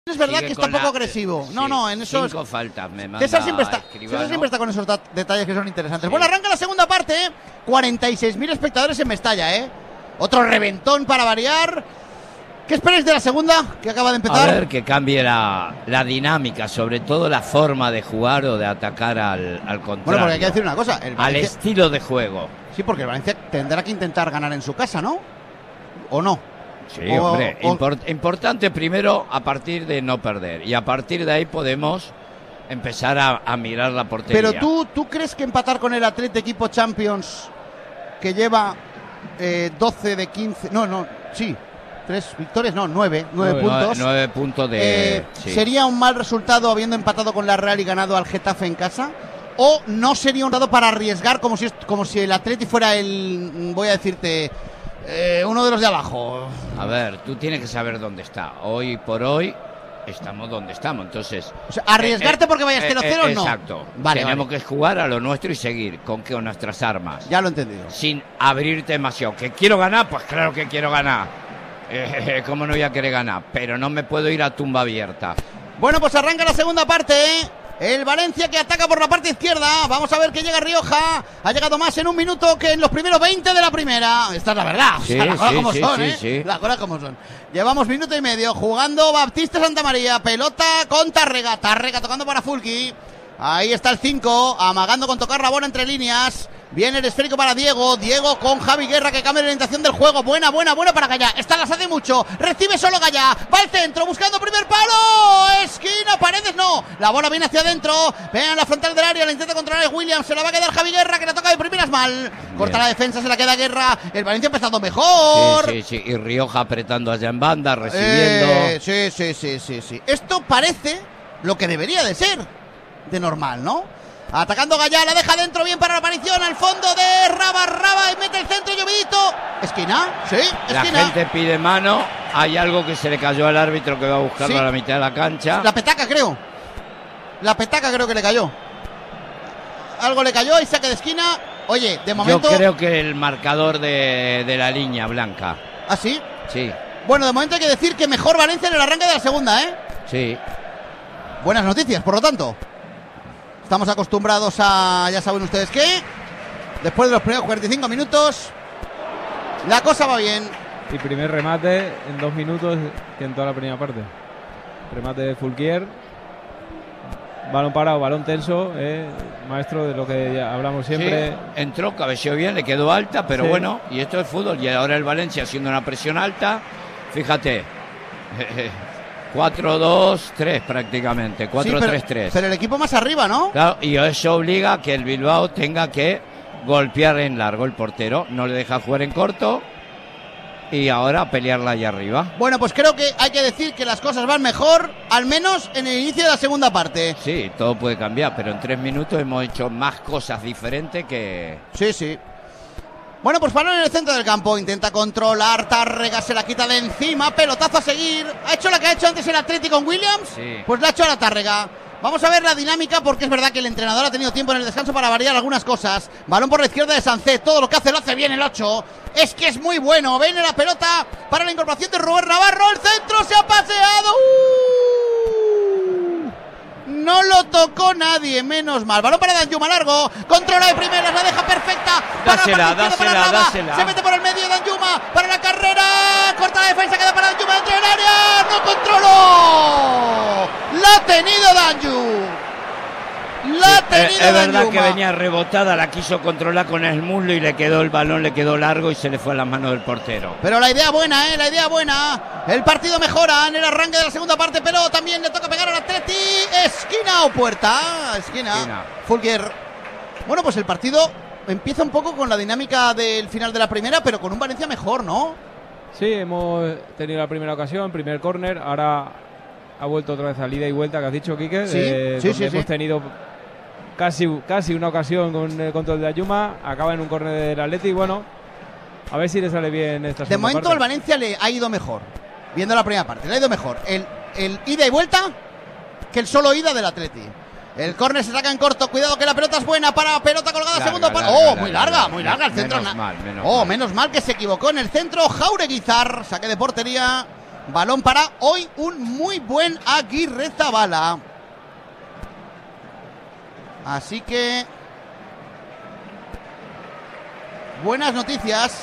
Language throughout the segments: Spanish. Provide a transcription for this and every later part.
Es verdad Sigue que está con poco la- agresivo. sí, No, en eso 5 faltas me manda César siempre Escribano. está con esos detalles que son interesantes. Sí. Bueno, arranca la segunda parte, 46.000 espectadores en Mestalla, Otro reventón para variar. ¿Qué esperáis de la segunda, que acaba de empezar? A ver, que cambie la dinámica, sobre todo la forma de jugar o de atacar al contrario. Bueno, porque hay que decir una cosa. El al Valencia, estilo de juego. sí, porque el Valencia tendrá que intentar ganar en su casa, ¿no? ¿O no? Sí, O- hombre, o- importante primero a partir de no perder. Y a partir de ahí podemos empezar a mirar la portería. Pero tú crees que empatar con el Athletic equipo Champions, que lleva 12 de 15... No, sí. 3 victorias, no, 9 puntos. 9 puntos de... sí. ¿Sería un mal resultado habiendo empatado con la Real y ganado al Getafe en casa? ¿O no sería un dado para arriesgar como si el Athletic fuera voy a decirte, uno de los de abajo? A ver, tú tienes que saber dónde está. Hoy por hoy estamos donde estamos, entonces... O sea, arriesgarte porque vayas 0-0 no. Exacto. Vale, Tenemos que jugar a lo nuestro y seguir con nuestras armas. Ya lo he entendido. Sin abrirte demasiado. ¿Que quiero ganar? Pues claro que quiero ganar. ¿Cómo no voy a querer ganar? Pero no me puedo ir a tumba abierta. Bueno, pues arranca la segunda parte, El Valencia que ataca por la parte izquierda. Vamos a ver que llega Rioja. Ha llegado más en un minuto que en los primeros 20 de la primera. Esta es la verdad. O sea, Sí, las cosas sí, como sí, son, sí, sí. Las cosas como son. Llevamos minuto y medio jugando Baptista Santamaría. Pelota con Tárrega. Tárrega tocando para Fulqui. Ahí está el 5, amagando con tocar la bola entre líneas. Viene el esférico para Diego. Diego con Javi Guerra que cambia la orientación del juego. Buena para Gallá. Esta las hace mucho. Recibe solo Gallá. Va al centro buscando primer palo. Esquina, Paredes no. La bola viene hacia adentro. Vean la frontal del área. La intenta controlar Williams. Se la va a quedar Javi Guerra que la toca de primeras mal. Corta la defensa, se la queda Guerra. El Valencia ha empezado mejor. Sí. Y Rioja apretando allá en banda, recibiendo. Sí. Esto parece lo que debería de ser. De normal, ¿no? Atacando Gallá, la deja dentro, bien para la aparición, al fondo de Raba y mete el centro, Llovidito. Esquina, sí, La esquina. gente pide mano. Hay algo que se le cayó al árbitro que va a buscarlo Sí. a la mitad de la cancha. La petaca creo que le cayó. Algo le cayó y saque de esquina. Oye, de momento... Yo creo que el marcador de la línea blanca. ¿Ah, sí? Sí, Bueno, de momento hay que decir que mejor Valencia en el arranque de la segunda, sí. Buenas noticias, por lo tanto. Estamos acostumbrados a, ya saben ustedes qué. Después de los primeros 45 minutos, la cosa va bien. Y primer remate en 2 minutos que en toda la primera parte. Remate de Fulquier. Balón parado, balón tenso. Maestro de lo que ya hablamos siempre. Sí, entró, cabeceó bien, le quedó alta, pero Sí. bueno, y esto es fútbol. Y ahora el Valencia haciendo una presión alta. Fíjate. 4-2-3 prácticamente. 4-3-3. Pero el equipo más arriba, ¿no? Claro, y eso obliga a que el Bilbao tenga que golpear en largo el portero. No le deja jugar en corto. Y ahora pelearla allá arriba. Bueno, pues creo que hay que decir que las cosas van mejor, al menos en el inicio de la segunda parte. Sí, todo puede cambiar, pero en 3 minutos hemos hecho más cosas diferentes que... Sí. Bueno, pues balón en el centro del campo, intenta controlar, Tárrega se la quita de encima, pelotazo a seguir. ¿Ha hecho la que ha hecho antes el Atlético con Williams? Sí. Pues la ha hecho a la Tárrega. Vamos a ver la dinámica porque es verdad que el entrenador ha tenido tiempo en el descanso para variar algunas cosas. Balón por la izquierda de Sancet, todo lo que hace lo hace bien el 8. Es que es muy bueno, viene la pelota para la incorporación de Rubén Navarro, el centro se ha paseado. No lo tocó nadie, menos mal. Balón para Danjuma largo, controla de primeras, la deja perfecta. Dásela. Se mete por el medio Danjuma para la carrera. Corta la defensa, queda para Danjuma dentro del área. No controló. La ha tenido Danju. Es verdad que venía rebotada, la quiso controlar con el muslo y le quedó el balón, le quedó largo y se le fue a las manos del portero. Pero la idea buena, la idea buena. El partido mejora en el arranque de la segunda parte, pero también le toca pegar al Atleti. Esquina o puerta. Esquina. Fulquier. Bueno, pues el partido empieza un poco con la dinámica del final de la primera, pero con un Valencia mejor, ¿no? Sí, hemos tenido la primera ocasión, primer córner. Ahora ha vuelto otra vez a ida y vuelta que has dicho, Quique. Sí. Hemos tenido casi una ocasión con el control de Ayuma. Acaba en un córner del Atleti. Bueno, a ver si le sale bien esta segunda De momento parte. al Valencia le ha ido mejor. Viendo la primera parte, le ha ido mejor el ida y vuelta que el solo ida del Atleti. El córner se saca en corto, cuidado que la pelota es buena para pelota colgada, segundo palo. Muy larga el centro. Menos mal. Menos mal que se equivocó en el centro. Jaureguizar, saque de portería Balón para hoy un muy buen Aguirrezabala. Así que buenas noticias.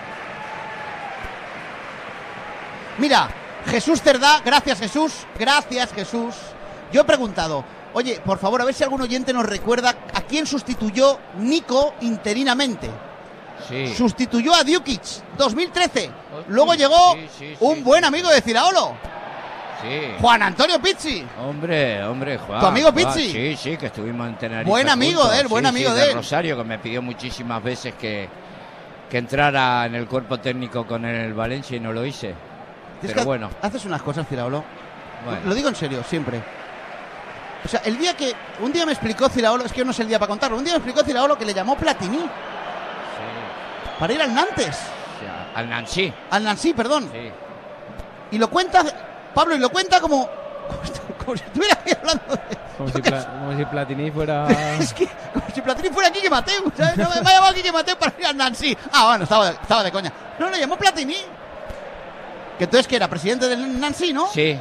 Mira, Jesús Cerdá, gracias Jesús. Yo he preguntado, oye, por favor, a ver si algún oyente nos recuerda a quién sustituyó Nico interinamente. Sí. Sustituyó a Djukic, 2013. Luego llegó un buen amigo de Ciraolo. Sí. Juan Antonio Pizzi. Hombre, Juan. ¿Tu amigo Pizzi? Sí, que estuvimos en Tenerife. Buen amigo juntos. de él, buen amigo de él. Rosario, que me pidió muchísimas veces que entrara en el cuerpo técnico con el Valencia y no lo hice. Pero bueno. Haces unas cosas, Ciraolo. Bueno. Lo digo en serio, siempre. O sea, un día me explicó Ciraolo, es que no es el día para contarlo, un día me explicó Ciraolo que le llamó Platini. Sí. Para ir al Nantes. O sea, al Nancy. Al Nancy, perdón. Sí. Y lo cuenta, Pablo, como si estuviera aquí hablando de... Como si Platini fuera... Es que, como si Platini fuera Quique Mateu, ¿sabes? No, me ha llamado Quique Mateu para ir al Nancy. Ah, bueno, estaba de coña. No, le llamó Platini. Que entonces, que era presidente del Nancy, ¿no? Sí.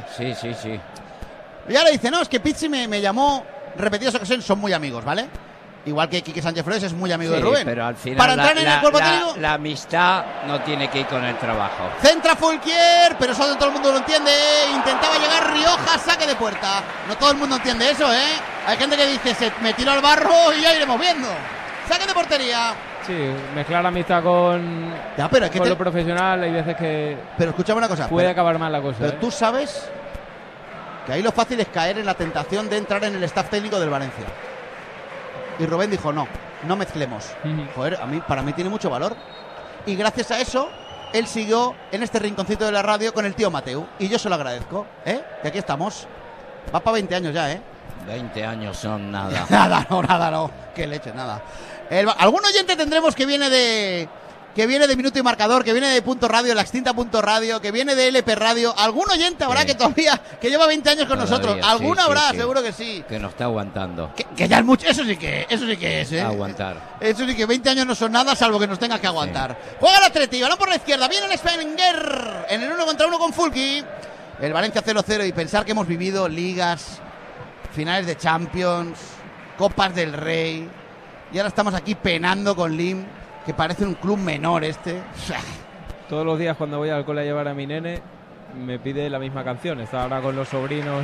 Y ahora dice, no, es que Pizzi me llamó repetidas ocasiones, son muy amigos, ¿vale? Igual que Quique Sánchez Flores es muy amigo de Rubén. Pero al final para entrar en el cuerpo técnico, la amistad no tiene que ir con el trabajo. centra Fulquier, pero eso no todo el mundo lo entiende. Intentaba llegar Rioja, saque de puerta. No todo el mundo entiende eso, ¿eh? Hay gente que dice, me tiro al barro y ya iremos viendo. Saque de portería. Sí, mezclar amistad con lo profesional, hay veces que... Pero escúchame una cosa. Puede acabar mal la cosa. Pero tú sabes que ahí lo fácil es caer en la tentación de entrar en el staff técnico del Valencia. Y Rubén dijo, no mezclemos. Joder, para mí tiene mucho valor. Y gracias a eso, él siguió en este rinconcito de la radio con el tío Mateu. Y yo se lo agradezco, ¿eh? Que aquí estamos. Va para 20 años ya, ¿eh? 20 años son nada. Nada, no. Qué leche, nada. Algún oyente tendremos que viene de Minuto y Marcador, que viene de Punto Radio, la extinta Punto Radio, que viene de LP Radio. Algún oyente habrá que lleva 20 años con nosotros. Alguno habrá, seguro que sí. Que nos está aguantando. Que ya es mucho. Eso sí que es, ¿eh? Aguantar. Eso sí que 20 años no son nada, salvo que nos tengas que aguantar. Sí. Juega el Atleti, balón por la izquierda. Viene el Spenger en el 1 contra 1 con Fulki. El Valencia 0-0 y pensar que hemos vivido ligas, finales de Champions, Copas del Rey. Y ahora estamos aquí penando con Lim, que parece un club menor este. Todos los días cuando voy al cole a llevar a mi nene me pide la misma canción. Está ahora con los sobrinos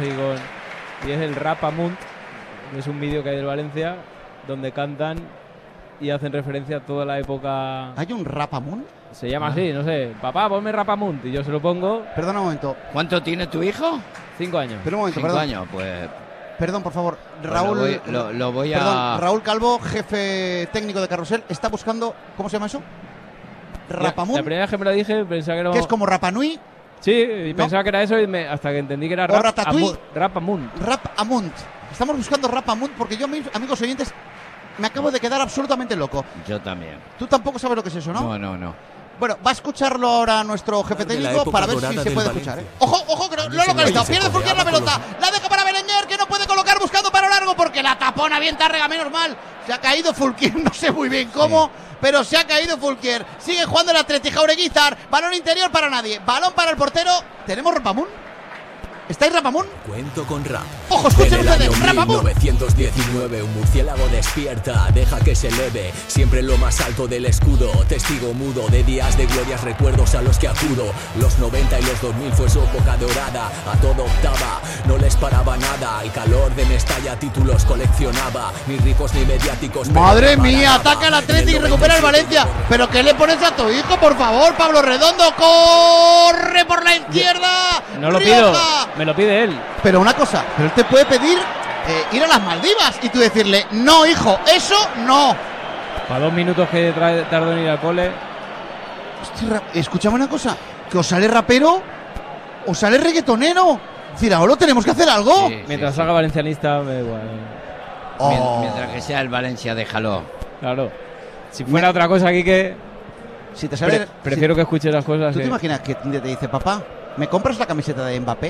y es el Rap Amunt. Es un vídeo que hay del Valencia donde cantan y hacen referencia a toda la época. ¿Hay un Rap Amunt? Se llama así, no sé. Papá, ponme Rap Amunt. Y yo se lo pongo. Perdona un momento. ¿Cuánto tiene tu hijo? 5 años. Pero un momento, 5 años, pues... Perdón, por favor, Raúl. Lo voy a... Perdón, Raúl Calvo, jefe técnico de Carrusel, está buscando. ¿Cómo se llama eso? Rapamunt. La primera vez que me lo dije pensaba que era... ¿Que es como Rapanui? Sí, y pensaba que era eso hasta que entendí que era Rapamunt. Rapamunt. Estamos buscando Rapamunt porque yo, amigos oyentes, me acabo de quedar absolutamente loco. Yo también. Tú tampoco sabes lo que es eso, ¿no? No. Bueno, va a escucharlo ahora nuestro jefe técnico para ver si se puede escuchar, ¿eh? Ojo, que lo ha localizado. Pierde Fulquier la pelota. La deja para Berenguer, que no puede colocar buscando para largo porque la tapona bien Tárrega, menos mal. Se ha caído Fulquier, no sé muy bien cómo, pero se ha caído Fulquier. Sigue jugando el Atleti, Jaureguizar. Balón interior para nadie. Balón para el portero. ¿Tenemos Rapamunt? ¿Estáis Rapamunt? Cuento con Rap. ¡Ojo, escuchen ustedes! ¡Rapamunt! 1919, un murciélago despierta, deja que se eleve, siempre en lo más alto del escudo, testigo mudo de días de glorias, recuerdos a los que acudo. Los 90 y los 2000 fue su época dorada, a todo octava, no les paraba nada, el calor de Mestalla títulos coleccionaba, ni ricos ni mediáticos. ¡Madre mía! Ataca el Atleti y recupera el Valencia. ¿Pero qué le pones a tu hijo, por favor, Pablo Redondo? ¡Corre por la izquierda! No lo pido. Me lo pide él. Pero una cosa, pero él te puede pedir ir a las Maldivas y tú decirle, no, hijo, eso no. Para 2 minutos que tardó en ir al cole. Hostia, escúchame una cosa, que os sale rapero o sale reggaetonero. Es decir, ahora tenemos que hacer algo. Sí, mientras salga valencianista, me da igual. Mientras que sea el Valencia, déjalo. Claro. Si fuera otra cosa aquí que... Si te sale, prefiero que escuche las cosas. ¿Tú te imaginas que te dice, papá, ¿me compras la camiseta de Mbappé?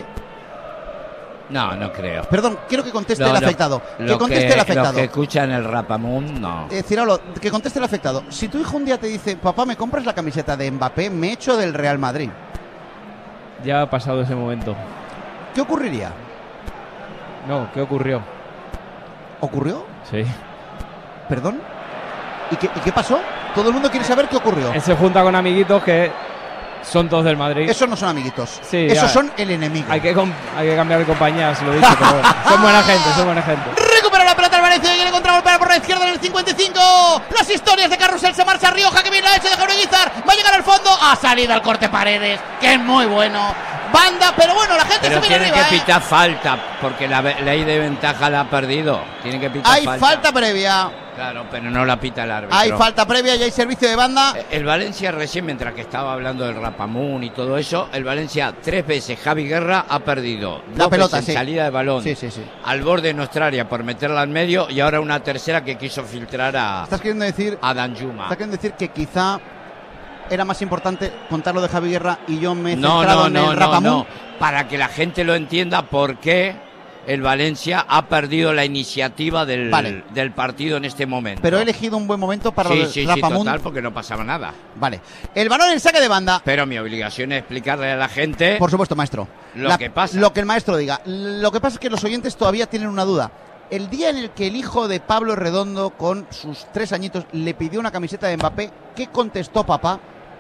No creo. Perdón, quiero que conteste el afectado. Que conteste el afectado. Los que escuchan el Rapamunt, no. Ciraulo, que conteste el afectado. Si tu hijo un día te dice, papá, ¿me compras la camiseta de Mbappé? Me echo del Real Madrid. Ya ha pasado ese momento. ¿Qué ocurriría? No, ¿qué ocurrió? ¿Ocurrió? Sí. ¿Perdón? ¿Y qué pasó? Todo el mundo quiere saber qué ocurrió. Él se junta con amiguitos que son todos del Madrid. Esos no son amiguitos. Sí, esos ya. son el enemigo. Hay que cambiar de compañía, se lo he dicho, pero bueno, son buena gente. Recupera la pelota el Valencia y quiere contragolpear por la izquierda en el 55. Las historias de Carrusel, se marcha Rioja, que bien la ha hecho de Jauregui Izar. Va a llegar al fondo. Ha salido al corte Paredes, que es muy bueno. Banda, pero bueno, la gente Pero se viene tiene arriba. que pitar falta, porque la ley de ventaja la ha perdido. Tiene que pitar Hay falta previa. Claro, pero no la pita el árbitro. Hay falta previa y hay servicio de banda. El Valencia recién, mientras que estaba hablando del Rapamún y todo eso, el Valencia 3 veces, Javi Guerra ha perdido La 2 pelota, veces en sí. salida de balón Sí. al borde de nuestra área por meterla al medio, y ahora una tercera que quiso filtrar Estás queriendo decir, a Danjuma. que quizá era más importante contar lo de Javi Guerra y yo me he centrado en el Rapamún. No, para que la gente lo entienda por qué el Valencia ha perdido la iniciativa del partido en este momento. Pero he elegido un buen momento para lo del Rapamún. Total, porque no pasaba nada. Vale. El balón en saque de banda. Pero mi obligación es explicarle a la gente Por supuesto, maestro. que pasa. Lo que el maestro diga. Lo que pasa es que los oyentes todavía tienen una duda. El día en el que el hijo de Pablo Redondo, con sus 3 añitos, le pidió una camiseta de Mbappé, ¿qué contestó papá?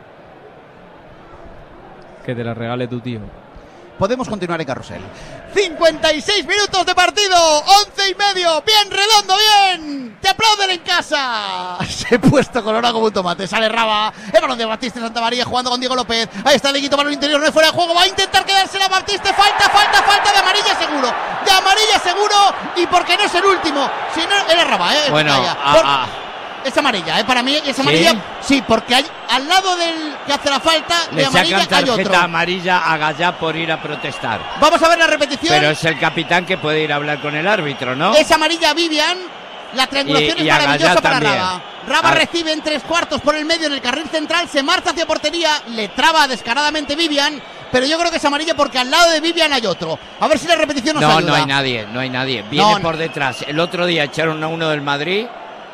Que te la regale tu tío. Podemos continuar en Carrusel. 56 minutos de partido, 11 y medio. Bien, Redondo, bien. Te aplauden en casa. Se ha puesto colorado como un tomate. Sale Raba. El balón de Baptiste Santamaría jugando con Diego López. Ahí está Leguito, balón interior, no es fuera de juego. Va a intentar quedársela Baptiste. Falta de amarilla seguro. De amarilla seguro. Y porque no es el último. Si no, era Raba, Bueno, es amarilla, para mí es amarilla. Sí, porque hay, al lado del que hace la falta de le amarilla sacan hay otro. tarjeta amarilla a Gallá por ir a protestar. Vamos a ver la repetición. Pero es el capitán que puede ir a hablar con el árbitro, ¿no? Es amarilla a Vivian. La triangulación Y es a maravillosa Gallá para también. Raba. Raba recibe en 3/4 por el medio en el carril central, se marcha hacia portería, le traba descaradamente Vivian, pero yo creo que es amarilla porque al lado de Vivian hay otro. A ver si la repetición nos ayuda. No hay nadie. Viene por detrás. El otro día echaron a uno del Madrid.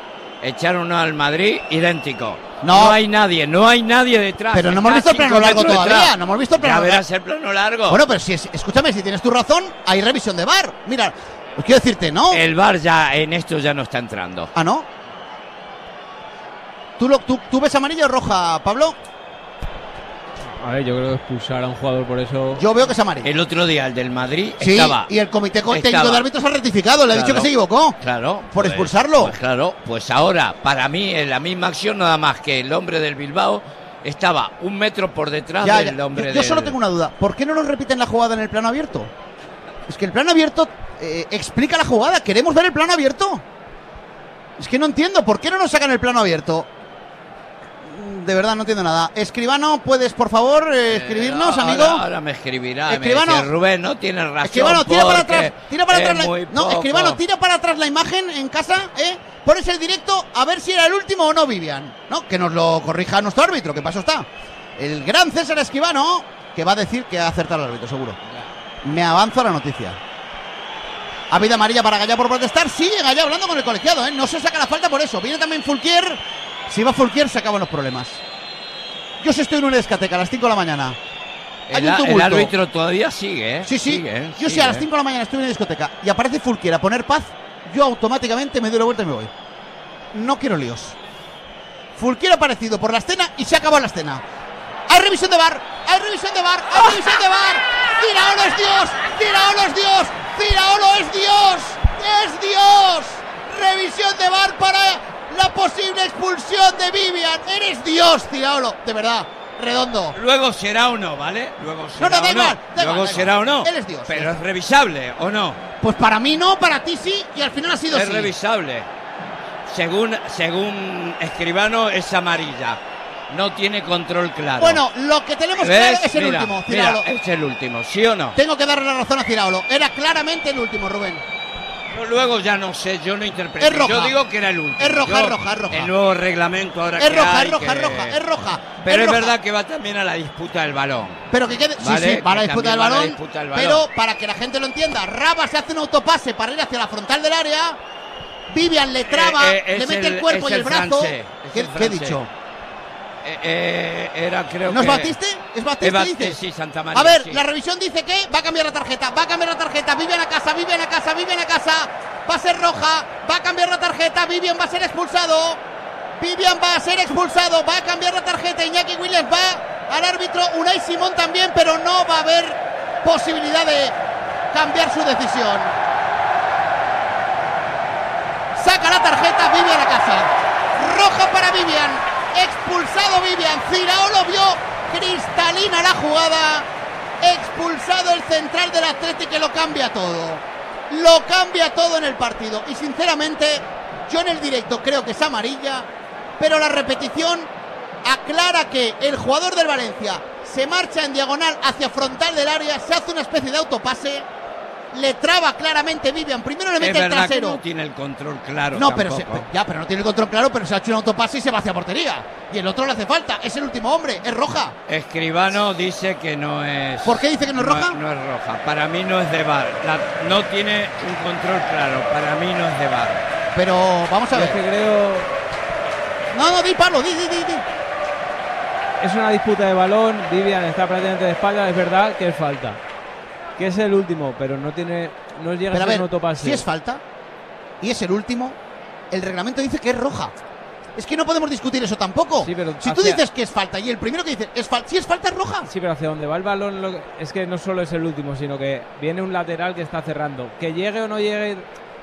Idéntico. No hay nadie detrás. Pero no hemos visto el plano largo todavía. No hemos visto el plano largo. Ya verás el plano largo. Bueno, pero escúchame, si tienes tu razón, hay revisión de VAR. Mira, pues quiero decirte, ¿no? El VAR ya en esto ya no está entrando. ¿Ah, no? ¿Tú ves amarilla o roja, Pablo? A ver, yo creo que expulsar a un jugador por eso. Yo veo que es amarilla. El otro día el del Madrid sí, estaba. Y el comité técnico de árbitros ha rectificado, le ha dicho que se equivocó. Claro. Por expulsarlo. Pues ahora, para mí, en la misma acción, nada más que el hombre del Bilbao estaba 1 metro por detrás del hombre del. Yo solo tengo una duda. ¿Por qué no nos repiten la jugada en el plano abierto? Es que el plano abierto explica la jugada. ¿Queremos ver el plano abierto? Es que no entiendo. ¿Por qué no nos sacan el plano abierto? De verdad no entiendo nada. Escribano, ¿puedes por favor escribirnos, amigo? Ahora me escribirá. Escribano, me dice, Rubén, no tienes razón. Escribano, tira para atrás. No, Escribano, tira para atrás la imagen en casa, pones el directo a ver si era el último o no, Vivian. No, que nos lo corrija nuestro árbitro, que paso está. El gran César Escribano, que va a decir que ha acertado el árbitro, seguro. Me avanzo a la noticia. Ha habido amarilla para Gallá por protestar. Sigue Gallá hablando con el colegiado, no se saca la falta por eso. Viene también Fulquier. Si va Fulquier se acaban los problemas. Yo sí estoy en una discoteca a las 5 de la mañana. El árbitro todavía sigue, Sí. Yo sí a las 5 de la mañana estoy en una discoteca y aparece Fulquier a poner paz, yo automáticamente me doy la vuelta y me voy. No quiero líos. Fulquier ha aparecido por la escena y se ha acabado la escena. Hay revisión de VAR. Ciraolo es Dios. Ciraolo es Dios. Revisión de VAR para la posible expulsión de Vivian. Eres Dios, Ciraolo. De verdad, Redondo. Luego será o no, ¿vale? Luego será o no. Él es Dios. Pero es revisable, ¿o no? Pues para mí no, para ti sí, y al final ha sido es sí. Es revisable. Según Escribano es amarilla. No tiene control claro. Bueno, lo que tenemos claro es el último, Ciraolo. Es el último, ¿sí o no? Tengo que darle la razón a Ciraolo. Era claramente el último, Rubén. Pero luego ya no sé, yo no interpreto. Es roja. Yo digo que era el último. Es roja. El nuevo reglamento ahora es que roja, hay, es roja. Pero es verdad que va también a la disputa del balón. Pero que quede, ¿vale? Sí, va a la disputa del balón. Pero pero para que la gente lo entienda, Raba se hace un autopase para ir hacia la frontal del área. Vivian le traba, le mete el cuerpo y el brazo. ¿Qué he dicho? Era, creo ¿No que... es Batiste? ¿Es Batiste, dices? Sí, Santa María. A ver, sí. la revisión dice que va a cambiar la tarjeta. Vivian a casa. Va a ser roja. Va a cambiar la tarjeta. Vivian va a ser expulsado. Va a cambiar la tarjeta. Iñaki Williams va al árbitro. Unai Simón también, pero no va a haber posibilidad de cambiar su decisión. Saca la tarjeta. Vivian a casa. Roja para Vivian. Expulsado Vivian. Cirao lo vio. Cristalina la jugada. Expulsado el central del Athletic, que lo cambia todo. Lo cambia todo en el partido. Y sinceramente, yo en el directo creo que es amarilla, pero la repetición aclara que el jugador del Valencia se marcha en diagonal hacia frontal del área, se hace una especie de autopase, le traba claramente Vivian, primero le mete el trasero. Que no tiene el control claro. No, tampoco. pero no tiene el control claro, pero se ha hecho un autopase y se va hacia portería. Y el otro le hace falta, es el último hombre, es roja. Escribano dice que no es... ¿Por qué dice que no es roja? No es roja, para mí no es de VAR. No tiene un control claro, para mí no es de VAR. Pero vamos a ver. Es que creo... No, di Pablo, di. Es una disputa de balón, Vivian está prácticamente de espalda, es verdad que es falta. Que es el último, pero no llega a ser un autopase. Si es falta y es el último, el reglamento dice que es roja. Es que no podemos discutir eso tampoco. Sí, pero si tú dices que es falta y el primero que dice si es falta es roja. Sí, pero hacia donde va el balón es que no solo es el último, sino que viene un lateral que está cerrando. Que llegue o no llegue...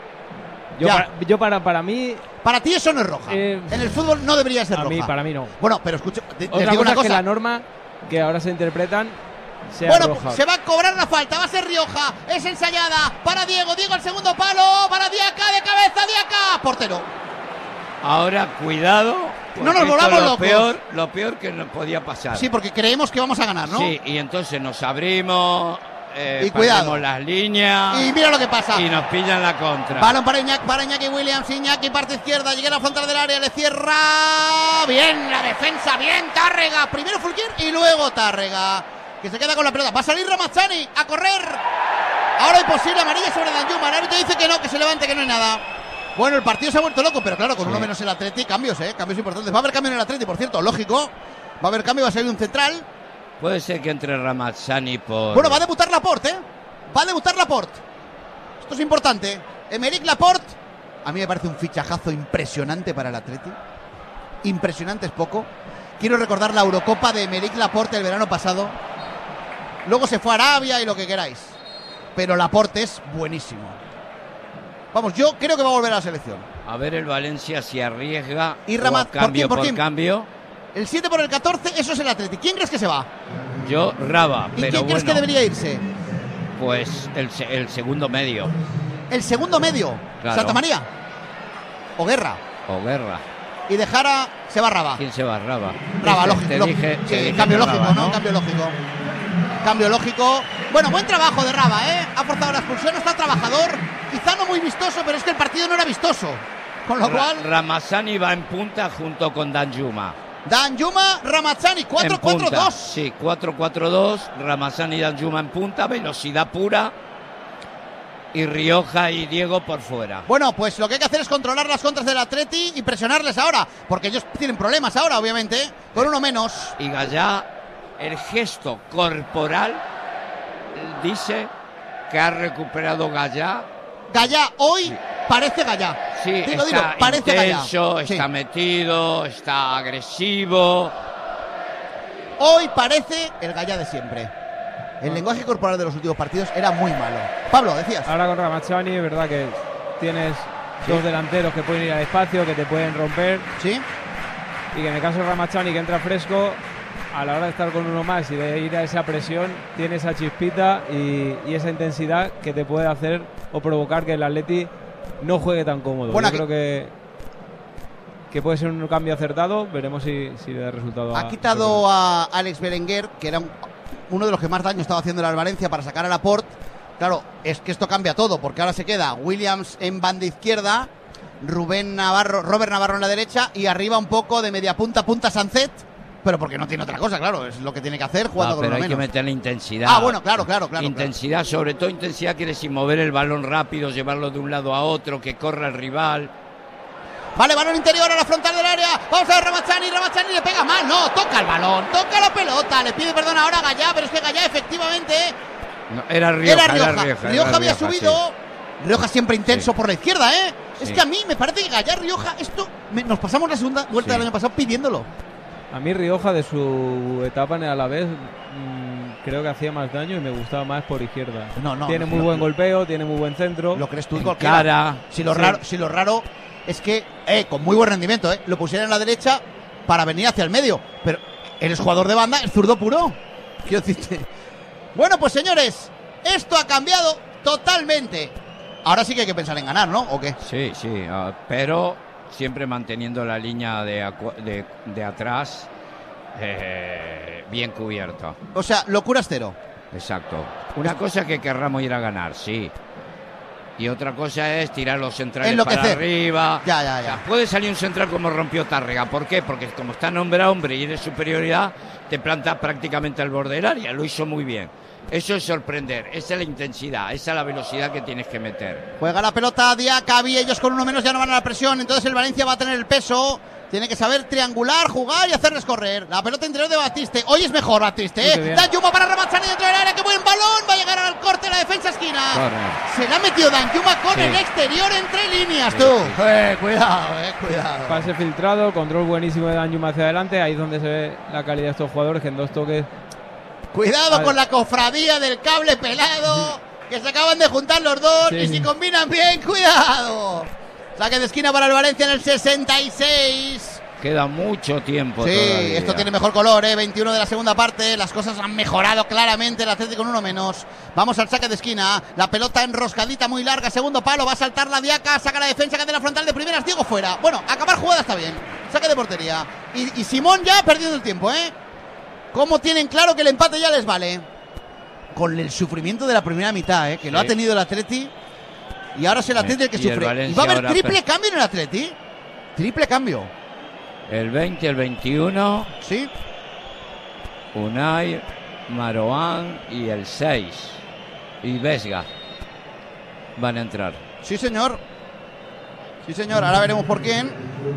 Para mí... Para ti eso no es roja. En el fútbol no debería ser roja. Para mí no. Bueno, pero escucha, otra cosa es que la norma que ahora se interpretan sea roja. Se va a cobrar la falta, va a ser Rioja, es ensayada para Diego el segundo palo, para Diaca, de cabeza, Diaca, portero. Ahora, cuidado. No nos volamos locos. Lo peor que nos podía pasar. Sí, porque creemos que vamos a ganar, ¿no? Sí, y entonces nos abrimos, y cuidado las líneas. Y mira lo que pasa. Y nos pillan la contra. Balón para Iñaki Williams. Iñaki parte izquierda, llega a la frontal del área, le cierra. Bien la defensa, bien Tárrega. Primero Fulquier y luego Tárrega, que se queda con la pelota. Va a salir Ramazzani a correr. Ahora hay posible amarilla sobre Danjuma. El árbitro dice que no, que se levante, que no hay nada. Bueno, el partido se ha vuelto loco, pero claro, con uno menos el Atleti, cambios importantes. Va a haber cambio en el Atleti, por cierto, lógico. Va a haber cambio, va a salir un central. Puede ser que entre Ramazzani por... Bueno, va a debutar Laporte, Va a debutar Laporte. Esto es importante. Aymeric Laporte. A mí me parece un fichajazo impresionante para el Atleti. Impresionante es poco. Quiero recordar la Eurocopa de Aymeric Laporte el verano pasado. Luego se fue a Arabia y lo que queráis. Pero Laporte es buenísimo. Vamos, yo creo que va a volver a la selección. A ver el Valencia si arriesga y cambio por cambio. El 7 por el 14, eso es el Atleti. ¿Quién crees que se va? Yo, Raba. ¿Y quién crees que debería irse? Pues el segundo medio. ¿El segundo medio? Claro. ¿Santa María? ¿O Guerra? Y de Jara se va Raba. ¿Quién se va? Raba. Lógico. Cambio lógico, Raba, ¿no? Cambio lógico. Bueno, buen trabajo de Raba, ¿eh? Ha forzado la expulsión, está trabajador. Quizá no muy vistoso, pero es que el partido no era vistoso. Con lo cual... Ramazzani va en punta junto con Danjuma. Ramazzani, 4-4-2. Sí, 4-4-2. Ramazzani y Danjuma en punta, velocidad pura. Y Rioja y Diego por fuera. Bueno, pues lo que hay que hacer es controlar las contras del Atleti y presionarles ahora, porque ellos tienen problemas ahora, obviamente, con uno menos. Y Gallá, el gesto corporal dice que ha recuperado Gallá. Gallá hoy parece Gallá. Sí, parece intenso, Gallá. Está metido, está agresivo. Hoy parece el Gallá de siempre. El lenguaje corporal de los últimos partidos era muy malo. Pablo, decías. Ahora con Ramazzani es verdad que tienes dos delanteros que pueden ir al espacio, que te pueden romper. Sí. Y que en el caso de Ramazzani, que entra fresco, a la hora de estar con uno más y de ir a esa presión, tiene esa chispita y esa intensidad que te puede hacer o provocar que el Atleti no juegue tan cómodo. Bueno, yo creo que puede ser un cambio acertado. Veremos si le da resultado. Ha quitado a Alex Berenguer, que era uno de los que más daño estaba haciendo al Valencia, para sacar a Laporte. Claro, es que esto cambia todo, porque ahora se queda Williams en banda izquierda, Robert Navarro en la derecha, y arriba un poco de media punta Sancet, pero porque no tiene otra cosa, claro, es lo que tiene que hacer jugando con pero uno hay menos. que meterle intensidad. Bueno, claro. Intensidad, sobre todo intensidad quiere decir mover el balón rápido, llevarlo de un lado a otro, que corra el rival. Vale, balón interior a la frontal del área. Vamos a ver Ramachani le pega mal. No, toca el balón, toca la pelota. Le pide perdón ahora a Gallá, pero es que Gallá efectivamente... No, era Rioja. Rioja había subido. Sí. Rioja siempre intenso por la izquierda, ¿eh? Sí. Es que a mí me parece que Gallá, Rioja, nos pasamos la segunda vuelta del año pasado pidiéndolo. A mí Rioja de su etapa en el Alavés creo que hacía más daño y me gustaba más por izquierda. Tiene muy buen golpeo, tiene muy buen centro. Lo crees tú en cualquiera. Cara. Si lo raro es que con muy buen rendimiento, lo pusieron en la derecha para venir hacia el medio, pero eres jugador de banda, es zurdo puro. Quiero decirte. Bueno, pues señores, esto ha cambiado totalmente. Ahora sí que hay que pensar en ganar, ¿no? ¿O qué? Sí, pero siempre manteniendo la línea de atrás bien cubierta. O sea, locuras cero. Exacto. Una cosa que querramos ir a ganar, sí. Y otra cosa es tirar los centrales para arriba. Ya. O sea, puede salir un central como rompió Tárrega. ¿Por qué? Porque como está hombre a hombre y eres superioridad, te planta prácticamente al borde del área. Lo hizo muy bien. Eso es sorprender. Esa es la intensidad, esa es la velocidad que tienes que meter. Juega la pelota Diacabí, ellos con uno menos ya no van a la presión, entonces el Valencia va a tener el peso. Tiene que saber triangular, jugar y hacerles correr. La pelota interior de Batiste. Hoy es mejor Batiste, Danjuma para Ramachani dentro del área. ¡Qué buen balón! Va a llegar al corte de la defensa esquina. Se le ha metido Danjuma con el exterior entre líneas, tú. Cuidado. Pase filtrado, control buenísimo de Danjuma hacia adelante. Ahí es donde se ve la calidad de estos jugadores, que en 2 toques... Cuidado con la cofradía del cable pelado, que se acaban de juntar los dos y si combinan bien, cuidado. Saque de esquina para el Valencia en el 66. Queda mucho tiempo todavía. Esto tiene mejor color, 21 de la segunda parte. Las cosas han mejorado claramente. El Atlético con uno menos. Vamos al saque de esquina. La pelota enroscadita muy larga. Segundo palo. Va a saltar la Diaca. Saca la defensa que de la frontal de primeras. Diego fuera. Bueno, acabar jugada está bien. Saque de portería. Y Simón ya perdiendo el tiempo, ¿Cómo tienen claro que el empate ya les vale? Con el sufrimiento de la primera mitad, que lo ha tenido el Atleti. Y ahora es el Atleti el que sufre. Y va a haber triple cambio en el Atleti. Triple cambio. El 20, el 21. Sí. Unai, Marouane y el 6. Y Vesga van a entrar. Sí, señor. Ahora veremos por quién.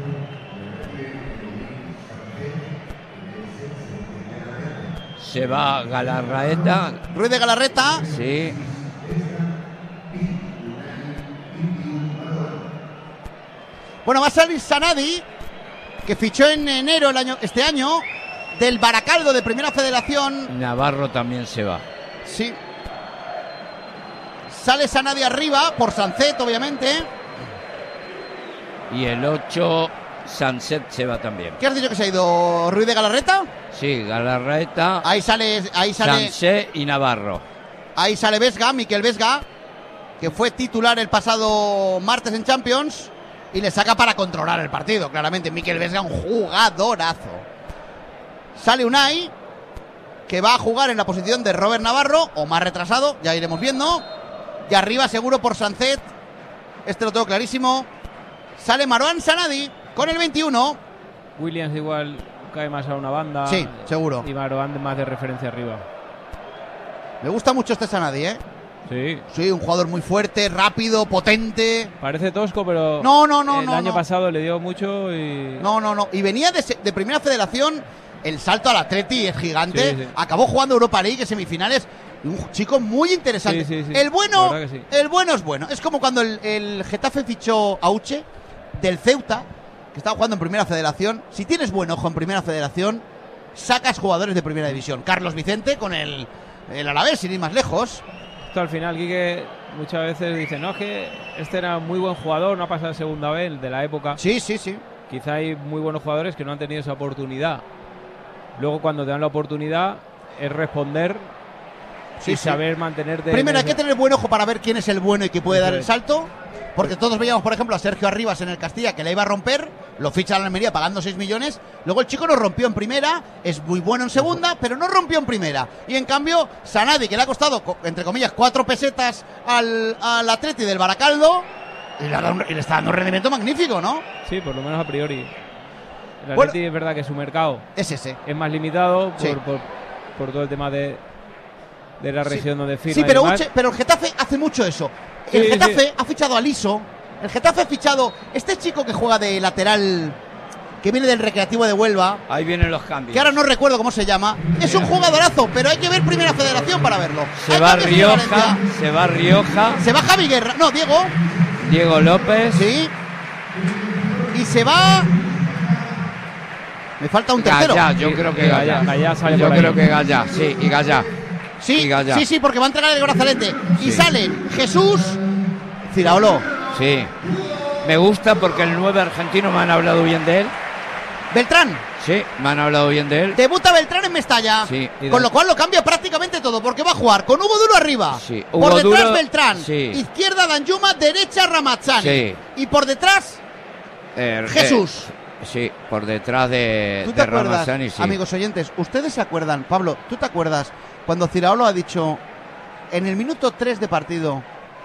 Se va Galarraeta. Ruiz de Galarreta. Sí. Bueno, va a salir Sanadi, que fichó en enero este año, del Baracaldo de Primera Federación. Navarro también se va. Sí. Sale Sanadi arriba, por Sancet, obviamente. Y el 8, Sancet se va también. ¿Qué has dicho que se ha ido? ¿Ruiz de Galarreta? Sí, Galarreta. Ahí sale Sancet y Navarro. Ahí sale Vesga, Miquel Vesga, que fue titular el pasado martes en Champions. Y le saca para controlar el partido, claramente. Miquel Vesga, un jugadorazo. Sale Unai, que va a jugar en la posición de Robert Navarro, o más retrasado, ya iremos viendo. Y arriba seguro por Sancet. Este lo tengo clarísimo. Sale Marouane Sanadi con el 21. Williams igual cae más a una banda. Sí, seguro. Y Marouane más de referencia arriba. Me gusta mucho este Sanadi, Sí, un jugador muy fuerte, rápido, potente. Parece tosco, pero el año pasado le dio mucho y... No. Y venía de Primera Federación, el salto al Atleti es gigante. Sí. Acabó jugando Europa League en semifinales. Un chico muy interesante. Sí. El bueno es bueno. Es como cuando el Getafe fichó a Uche del Ceuta, que estaba jugando en Primera Federación. Si tienes buen ojo en Primera Federación, sacas jugadores de Primera División. Carlos Vicente con el Alavés, sin ir más lejos. Al final, Quique muchas veces dice, no, es que este era muy buen jugador, no ha pasado de segunda vez de la época. Sí. Quizá hay muy buenos jugadores que no han tenido esa oportunidad. Luego, cuando te dan la oportunidad, es responder y saber mantenerte. Primero hay que tener buen ojo para ver quién es el bueno y que puede dar el salto. Porque todos veíamos, por ejemplo, a Sergio Arribas en el Castilla, que la iba a romper, lo ficha a la Almería pagando 6 millones. Luego el chico no rompió en primera, es muy bueno en segunda, pero no rompió en primera. Y en cambio, Sanadi, que le ha costado, entre comillas, 4 pesetas al Atleti del Baracaldo, y le está dando un rendimiento magnífico, ¿no? Sí, por lo menos a priori. El Atleti es verdad que su mercado es ese. Es más limitado por todo el tema de la región donde firma. Sí, pero el Getafe hace mucho eso. El Getafe ha fichado a Liso, El Getafe ha fichado este chico que juega de lateral, que viene del Recreativo de Huelva. Ahí vienen los cambios. Que ahora no recuerdo cómo se llama. Es un jugadorazo, pero hay que ver Primera Federación para verlo. Se va Rioja, se va Javi Guerra, no, Diego López. Sí. Y se va... Me falta un tercero. Gallá, yo creo que Gallá. Yo creo que Gallá, sí, y Gallá. Sí, porque va a entregar el brazalete. Sí. Y salen Jesús Ciraoló. Sí. Me gusta porque el 9 argentino me han hablado bien de él. Beltrán. Sí, me han hablado bien de él. Debuta Beltrán en Mestalla. Sí. Con lo cual lo cambia prácticamente todo, porque va a jugar con Hugo Duro arriba. Sí. Por detrás Duro, Beltrán. Sí. Izquierda Danjuma, derecha Ramazzani. Sí. Y por detrás Jesús. Sí, por detrás de ¿Tú te acuerdas, Ramazzani, sí. amigos oyentes, ustedes se acuerdan, Pablo, ¿tú te acuerdas cuando Ciraoló ha dicho en el minuto 3 de partido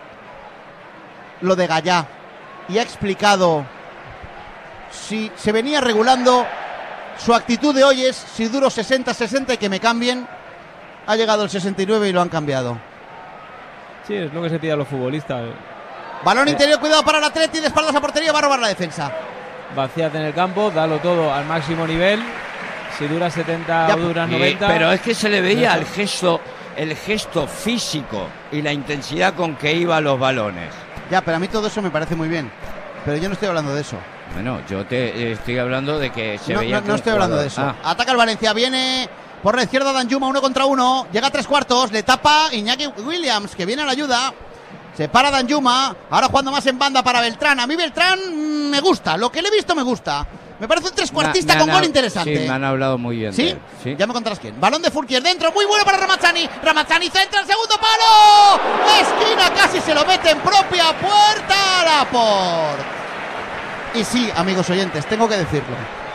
lo de Gallá y ha explicado si se venía regulando su actitud de hoy es si duro 60-60 y que me cambien? Ha llegado el 69 y lo han cambiado. Sí, es lo que se pide a los futbolistas. Balón interior, cuidado para el Atleti, de espaldas a portería, va a robar la defensa. Vacíate en el campo, dalo todo al máximo nivel. Si dura 70 ya, o dura 90. Pero es que se le veía el gesto físico y la intensidad con que iba a los balones. Ya, pero a mí todo eso me parece muy bien. Pero yo no estoy hablando de eso. Bueno, yo te estoy hablando de que se veía. No estoy hablando de eso. Ataca el Valencia, viene por la izquierda Danjuma, 1 contra 1. Llega a 3/4, le tapa Iñaki Williams, que viene a la ayuda. Se para Danjuma, ahora jugando más en banda para Beltrán. A mí Beltrán me gusta, lo que le he visto me gusta. Me parece un trescuartista con gol interesante. Sí, me han hablado muy bien. ¿Sí? Sí. Ya me contarás quién. Balón de Fulquier dentro, muy bueno para Ramazzani. Ramazzani centra el segundo palo. Esquina, casi se lo mete en propia puerta a Laporte. Y sí, amigos oyentes, tengo que decirlo.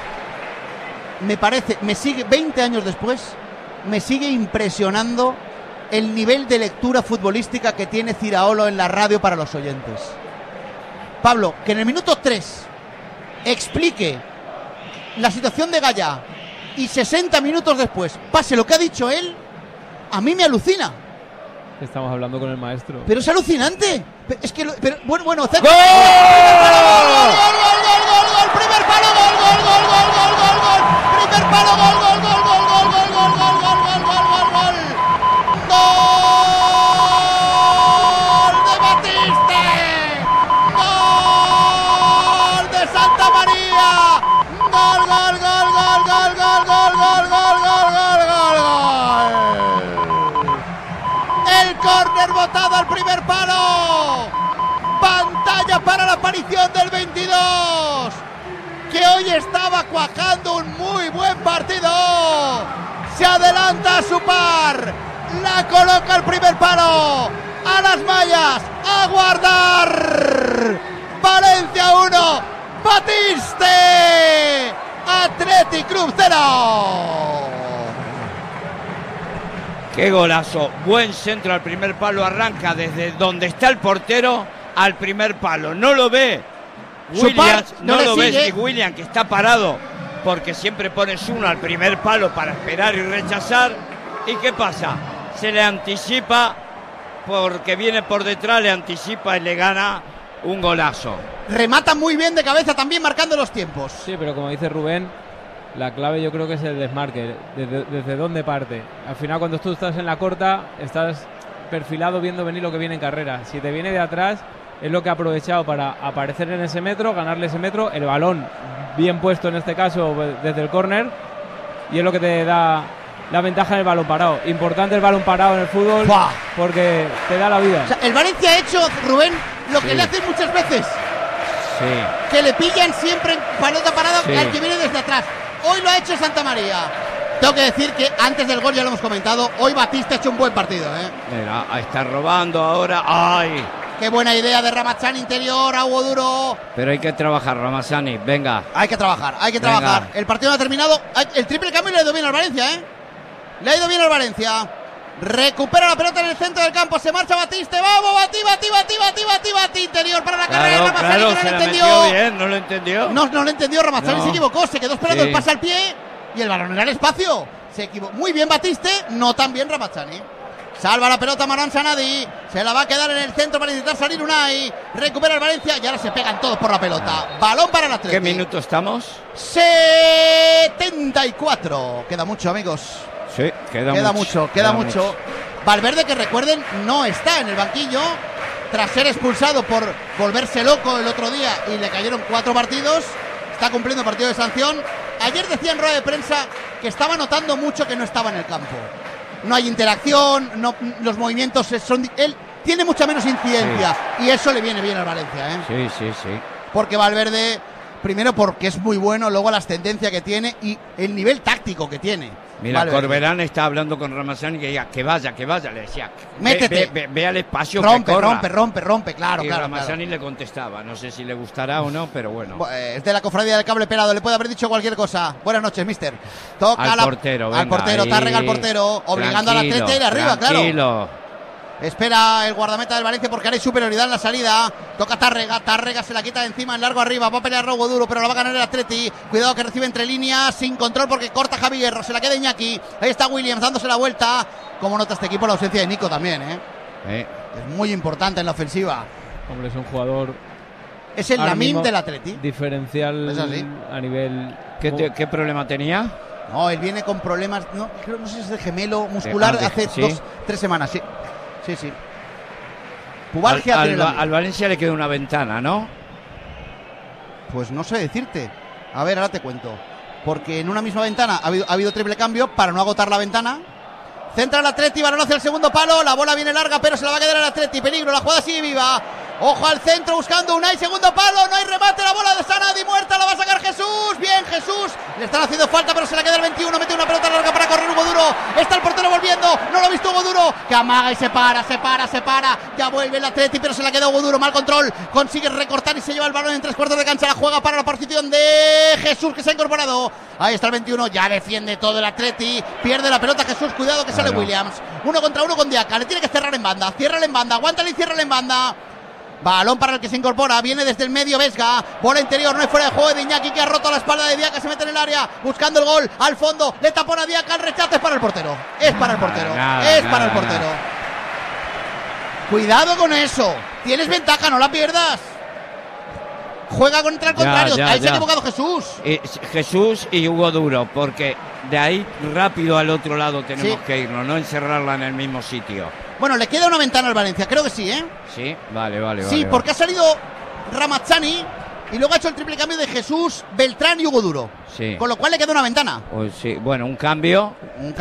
Me sigue, 20 años después, me sigue impresionando el nivel de lectura futbolística que tiene Ciraoló en la radio para los oyentes. Pablo, que en el minuto 3 explique la situación de Gallá y 60 minutos después pase lo que ha dicho él, a mí me alucina. Estamos hablando con el maestro. Pero es alucinante. Es que bueno, ¡Gol! primer palo, gol. Primer palo, gol. ¡Gol de Batiste! ¡Gol de Santa María! ¡Gol! El córner botado al primer palo. Pantalla para la aparición del 22, que hoy estaba cuajando un muy buen partido. Se adelanta a su par, la coloca al primer palo, a las mallas, a guardar. Valencia 1, Batiste, Athletic Club 0. ¡Qué golazo! Buen centro al primer palo, arranca desde donde está el portero al primer palo. No lo ve Williams, no lo ve Williams, que está parado, porque siempre pones uno al primer palo para esperar y rechazar. ¿Y qué pasa? Se le anticipa, porque viene por detrás, le anticipa y le gana un golazo. Remata muy bien de cabeza también, marcando los tiempos. Sí, pero como dice Rubén, la clave yo creo que es el desmarque, desde dónde parte. Al final, cuando tú estás en la corta, estás perfilado viendo venir lo que viene en carrera. Si te viene de atrás, es lo que ha aprovechado para aparecer en ese metro, ganarle ese metro, el balón bien puesto en este caso desde el córner, y es lo que te da la ventaja en el balón parado. Importante el balón parado en el fútbol. ¡Buah! Porque te da la vida. O sea, el Valencia ha hecho, Rubén, lo que le hacen muchas veces. Sí. Que le pillan siempre en pelota parada al que viene desde atrás. Hoy lo ha hecho Santa María. Tengo que decir que antes del gol, ya lo hemos comentado, hoy Batiste ha hecho un buen partido, Mira, está robando ahora. ¡Ay! Qué buena idea de Ramazzani interior, a Hugo Duro. Pero hay que trabajar, Ramazzani, venga. Hay que trabajar. El partido no ha terminado. El triple cambio le ha ido bien al Valencia, Le ha ido bien al Valencia. Recupera la pelota en el centro del campo. Se marcha Batiste. Vamos, Bati. Interior para la carrera. Ramazzani, claro, que no se lo la entendió. metió bien, no lo entendió. No lo entendió. Ramazzani No. se equivocó. Se quedó esperando el pase al pie. Y el balón era el espacio. Se equivocó. Muy bien Batiste. No tan bien Ramazzani. Salva la pelota Marwan Sanadi. Se la va a quedar en el centro para intentar salir Unai. Recupera el Valencia y ahora se pegan todos por la pelota. Balón para el Atleti. ¿Qué minuto estamos? 74. Queda mucho, amigos. Sí, queda mucho. Valverde, que recuerden, no está en el banquillo tras ser expulsado por volverse loco el otro día y le cayeron 4 partidos. Está cumpliendo partido de sanción. Ayer decía en rueda de prensa que estaba notando mucho que no estaba en el campo. No hay interacción, los movimientos son... Él tiene mucha menos incidencia, sí. Y eso le viene bien al Valencia, ¿eh? Sí. Porque Valverde, primero porque es muy bueno, luego la ascendencia que tiene y el nivel táctico que tiene. Mira, Valverde. Corberán está hablando con Ramazani que diga que vaya, le decía, métete, ve al espacio, rompe, que corra. rompe, claro. Y claro, Ramazani le contestaba, no sé si le gustará o no, pero bueno. Es de la cofradía del cable pelado, le puede haber dicho cualquier cosa. Buenas noches, mister. Toca al portero, Tárrega al portero, obligando al Atleti a ir arriba, claro. Espera el guardameta del Valencia porque ahora hay superioridad en la salida. Toca Tárrega se la quita de encima en largo arriba. Va a pelear Robo Duro, pero lo va a ganar el Atleti. Cuidado que recibe entre líneas, sin control porque corta Javi Guerro. Se la queda Iñaki. Ahí está Williams dándose la vuelta. Como nota este equipo la ausencia de Nico también, Es muy importante en la ofensiva. Hombre, es un jugador... Es el Lamine del Atleti. Diferencial a nivel... ¿Qué problema tenía? No, él viene con problemas, no sé si es de gemelo muscular, hace 2-3 semanas, sí. Pubalgia al Valencia le queda una ventana, ¿no? Pues no sé decirte. A ver, ahora te cuento. Porque en una misma ventana ha habido triple cambio para no agotar la ventana. Centra el Atleti, balón hacia el segundo palo. La bola viene larga, pero se la va a quedar el Atleti. Peligro, la jugada sigue viva. Ojo al centro buscando Unai, segundo palo. No hay remate, la bola de Sanadi muerta. La va a sacar Jesús. Bien, Jesús. Le están haciendo falta, pero se la queda el 21. Mete una pelota larga para correr Hugo Duro. Está el portero volviendo. No lo ha visto Hugo Duro. Que amaga y se para. Ya vuelve el Atleti, pero se la queda Hugo Duro. Mal control. Consigue recortar y se lleva el balón en 3/4 de cancha. La juega para la posición de Jesús, que se ha incorporado. Ahí está el 21. Ya defiende todo el Atleti. Pierde la pelota Jesús. Cuidado que sale Williams. 1 contra 1 con Diaca. Le tiene que cerrar en banda. Ciérrale en banda. Aguántale y ciérrale en banda. Balón para el que se incorpora, viene desde el medio Vesga, bola interior, no hay fuera de juego de Iñaki, que ha roto la espalda de Diaca, se mete en el área, buscando el gol, al fondo, le tapona a Diaca, el rechazo es para el portero, para el portero. Cuidado con eso, tienes ventaja, no la pierdas. Juega contra el contrario, ahí se ha equivocado Jesús. Jesús y Hugo Duro, porque de ahí rápido al otro lado tenemos que irnos, no encerrarla en el mismo sitio. Bueno, le queda una ventana al Valencia, creo que sí, Sí, vale. Sí, porque ha salido Ramazzani y luego ha hecho el triple cambio de Jesús, Beltrán y Hugo Duro. Sí. Con lo cual le queda una ventana. Pues sí, bueno, un cambio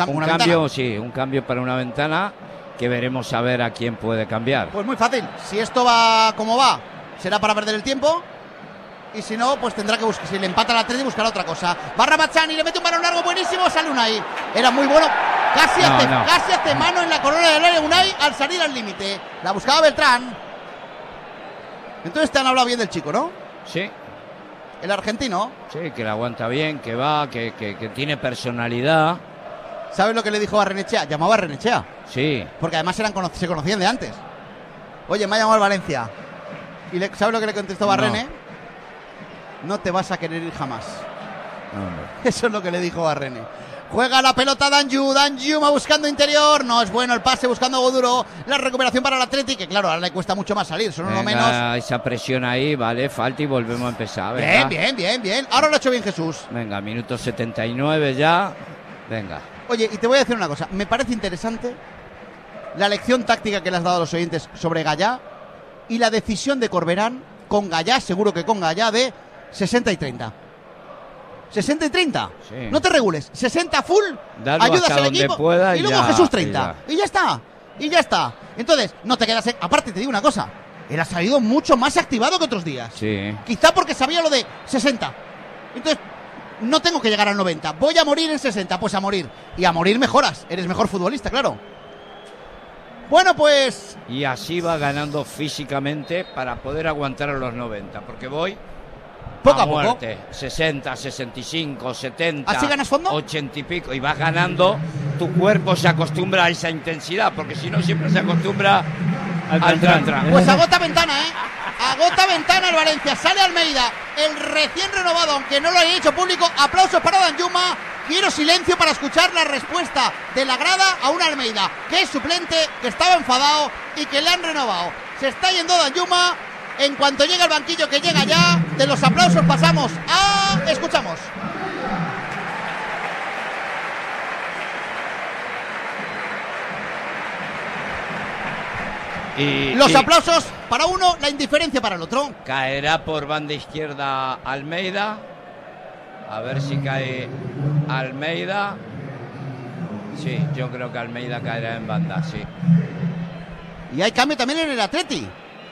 para una ventana que veremos a ver a quién puede cambiar. Pues muy fácil, si esto va como va, será para perder el tiempo. Y si no, pues tendrá que buscar, si le empata al Atleti, buscar otra cosa. Va Ramazzani, le mete un balón largo buenísimo, sale Unai. Era muy bueno, casi hace mano en la corona del área Unai al salir al límite. La buscaba Beltrán. Entonces te han hablado bien del chico, ¿no? Sí. El argentino. Sí, que la aguanta bien, que va, que tiene personalidad. ¿Sabes lo que le dijo a Barrenechea? Llamaba a Barrenechea. Sí. Porque además se conocían de antes. Oye, me ha llamado el Valencia. ¿Y ¿sabes lo que le contestó Barrene? No te vas a querer ir jamás. Eso es lo que le dijo Barrene. Juega la pelota Danjuma buscando interior. No es bueno el pase, buscando Hugo Duro. La recuperación para el Atleti, que claro, ahora le cuesta mucho más salir. Son uno menos. Esa presión ahí, vale, falta y volvemos a empezar. Bien. Ahora lo ha hecho bien Jesús. Venga, minuto 79 ya. Venga. Oye, y te voy a decir una cosa. Me parece interesante la lección táctica que le has dado a los oyentes sobre Gallá y la decisión de Corberán con Gallá, seguro que con Gallá, de 60 y 30. 60 y 30. Sí. No te regules. 60 full. Darlo ayudas al equipo. Pueda, y luego Jesús 30. Y ya está. Entonces, no te quedas. Aparte, te digo una cosa. Él ha salido mucho más activado que otros días. Sí. Quizá porque sabía lo de 60. Entonces, no tengo que llegar al 90. Voy a morir en 60. Pues a morir. Y a morir mejoras. Eres mejor futbolista, claro. Bueno, pues. Y así va ganando físicamente para poder aguantar a los 90. Porque voy. Poco a muerte, poco. 60, 65, 70. ¿Así ganas fondo? 80 y pico. Y vas ganando, tu cuerpo se acostumbra a esa intensidad, porque si no siempre se acostumbra al tran. Pues agota ventana, Agota ventana el Valencia. Sale Almeida, el recién renovado, aunque no lo haya hecho público. Aplausos para Danjuma. quiero silencio para escuchar la respuesta de la grada a un Almeida, que es suplente, que estaba enfadado y que le han renovado. Se está yendo Danjuma. En cuanto llega al banquillo, que llega ya, de los aplausos pasamos a... Escuchamos. Los aplausos para uno, la indiferencia para el otro. Caerá por banda izquierda Almeida. A ver si cae Almeida. Sí, yo creo que Almeida caerá en banda, sí. Y hay cambio también en el Atleti.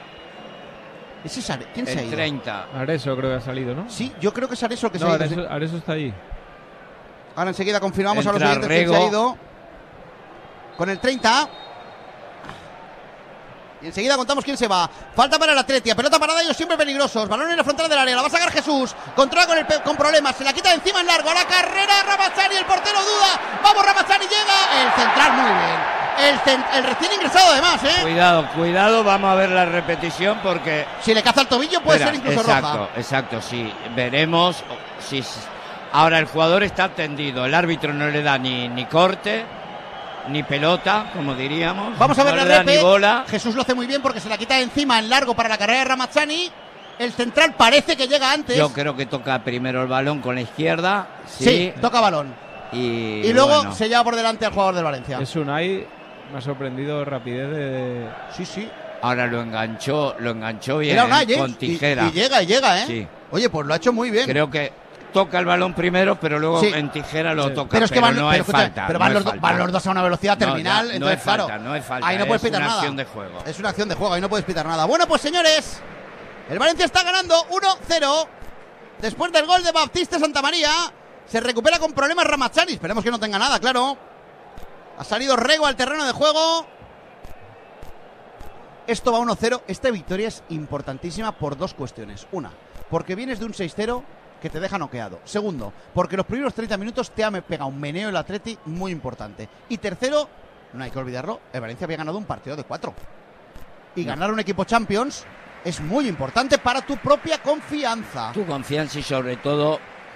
¿Quién se ha ido? 30. Areso creo que ha salido, ¿no? Sí, yo creo que es Areso que no, se ha ido. Areso está ahí. Ahora enseguida confirmamos Entra a los oyentes que se ha ido. Con el 30. Y enseguida contamos quién se va. Falta para el Atleti, pelota parada, ellos siempre peligrosos. Balón en la frontera del área, la va a sacar Jesús. Controla con problemas, se la quita de encima en largo. A la carrera Ramazzani, el portero duda. Vamos, Ramazzani, llega. El central muy bien. El recién ingresado además, Cuidado, vamos a ver la repetición porque... Si le caza el tobillo puede ser incluso roja. Exacto, sí. Veremos si... Ahora el jugador está tendido, el árbitro no le da ni corte, ni pelota, como diríamos. Vamos a ver no la le da ni bola. Jesús lo hace muy bien porque se la quita de encima en largo para la carrera de Ramazzani. El central parece que llega antes. Yo creo que toca primero el balón con la izquierda. Sí, toca balón. Y luego se lleva por delante al jugador del Valencia. Es Unai, me ha sorprendido rapidez de... Sí. Ahora lo enganchó bien, Era Unai, con tijera. Y llega, Sí. Oye, pues lo ha hecho muy bien. Creo que toca el balón primero, pero luego en tijera lo toca. Pero es que no hay falta. Pero van los dos a una velocidad terminal. No, entonces, es falta, no es falta. Ahí no puedes pitar nada. Es una acción de juego. Es una acción de juego, ahí no puedes pitar nada. Bueno, pues señores, el Valencia está ganando 1-0. Después del gol de Baptiste Santamaría, se recupera con problemas Ramazzani. Esperemos que no tenga nada, claro. Ha salido Rego al terreno de juego. Esto va 1-0. Esta victoria es importantísima por dos cuestiones. Una, porque vienes de un 6-0 que te deja noqueado. Segundo, porque los primeros 30 minutos te ha pegado un meneo el Atleti muy importante. Y tercero, no hay que olvidarlo, el Valencia había ganado un partido de 4. Y ganar un equipo Champions es muy importante para tu propia confianza. Tu confianza y sobre todo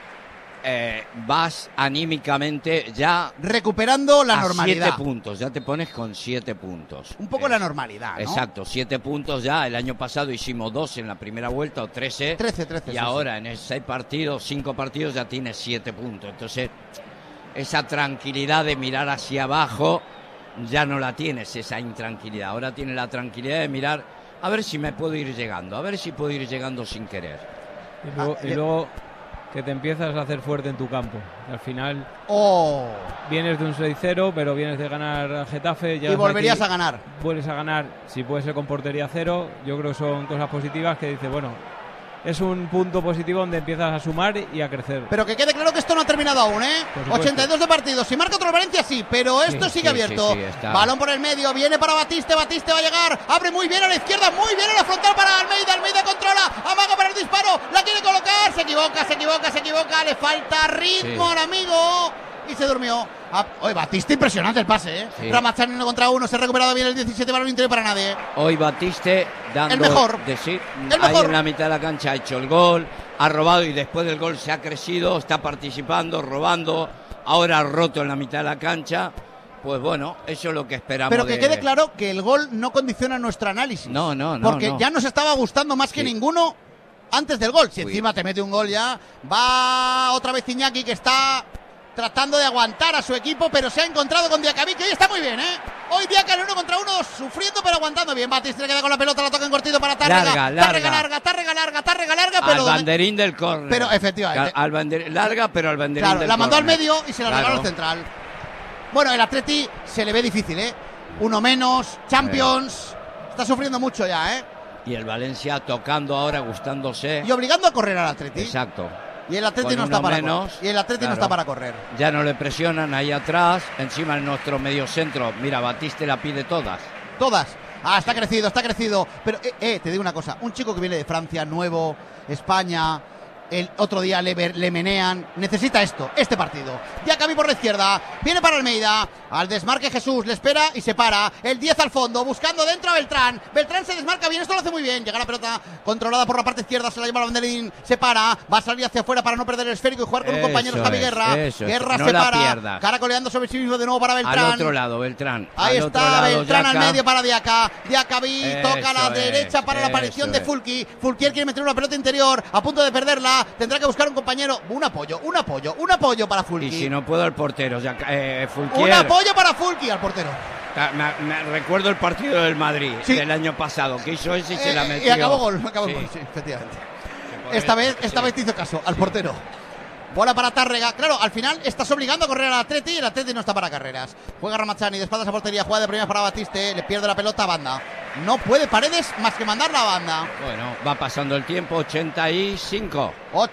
vas anímicamente ya recuperando la normalidad. 7 puntos, ya te pones con 7 puntos. Un poco la normalidad, ¿no? Exacto, 7 puntos ya. El año pasado hicimos 2 en la primera vuelta o 13. 13. Y ahora en 6 partidos, 5 partidos ya tienes 7 puntos. Entonces, esa tranquilidad de mirar hacia abajo ya no la tienes, esa intranquilidad. Ahora tienes la tranquilidad de mirar a ver si me puedo ir llegando, a ver si puedo ir llegando sin querer. Y luego que te empiezas a hacer fuerte en tu campo. Al final vienes de un 6-0, pero vienes de ganar a Getafe. Y volverías a ganar. Vuelves a ganar, si puede ser con portería cero. Yo creo que son cosas positivas que dice, bueno, es un punto positivo donde empiezas a sumar y a crecer. Pero que quede claro que esto no ha terminado aún, 82 de partido. Si marca otro Valencia, sí, pero esto sigue abierto. Sí, balón por el medio, viene para Batiste va a llegar, abre muy bien a la izquierda, muy bien a la frontal para Almeida controla, amaga para el disparo, la quiere colocar, se equivoca, le falta ritmo al amigo y se durmió. Hoy Batiste, impresionante el pase, Sí. Ramazzani 1 contra 1, se ha recuperado bien el 17, balón interior para nadie. Hoy Batiste dando el mejor. Ahí en la mitad de la cancha ha hecho el gol, ha robado y después del gol se ha crecido, está participando, robando, ahora ha roto en la mitad de la cancha. Pues bueno, eso es lo que esperamos. Pero que quede claro que el gol no condiciona nuestro análisis. No. Porque ya nos estaba gustando más que ninguno antes del gol. Si encima te mete un gol ya, va otra vez Iñaki, que está tratando de aguantar a su equipo, pero se ha encontrado con Diacabí, que hoy está muy bien, Hoy Diaca en 1 contra 1, sufriendo pero aguantando bien. Batiste le queda con la pelota, la toca en cortito para Tárrega. Larga, pero al banderín del córner. Pero efectivamente. Larga, pero al banderín del córner. La mandó al medio y se la regaló al central. Bueno, el Atleti se le ve difícil, Uno menos, Champions. Está sufriendo mucho ya, Y el Valencia tocando ahora, gustándose. Y obligando a correr al Atleti. Exacto. Y el Atleti no está para correr. Ya no le presionan ahí atrás. Encima en nuestro mediocentro. Mira, Batiste la pide todas. Todas. Está crecido. Pero, te digo una cosa. Un chico que viene de Francia, nuevo, España, el otro día le menean. Necesita este partido. Diacabí por la izquierda. Viene para Almeida. Al desmarque Jesús, le espera y se para. El 10 al fondo, buscando dentro a Beltrán. Beltrán se desmarca bien, esto lo hace muy bien. Llega la pelota controlada por la parte izquierda, se la lleva la banderín, se para, va a salir hacia afuera para no perder el esférico y jugar con un compañero, Javi Guerra. Guerra no se la para, pierdas. caracoleando sobre sí mismo de nuevo para Beltrán. Al otro lado, Beltrán. Ahí al está otro lado, Beltrán Yaka. al medio para Diaca. Diacabí toca a la Eso derecha es, para la aparición eso de Fulki. Fulquier quiere meter una pelota interior, a punto de perderla. Tendrá que buscar un compañero. Un apoyo para Fulki. Y si no puedo, el portero. Fulquier. Un apoyo para Fulki al portero. Me recuerdo el partido del Madrid del año pasado, que hizo ese y se la metió. Y acabó gol, Sí. sí, efectivamente. Esta vez te hizo caso al portero. Bola para Tárrega. Claro, al final estás obligando a correr al Atleti y el Atleti no está para carreras. Juega Ramazzani, de espaldas a portería, juega de primera para Batiste, le pierde la pelota a banda. No puede Paredes más que mandarla a banda. Bueno, va pasando el tiempo, 85.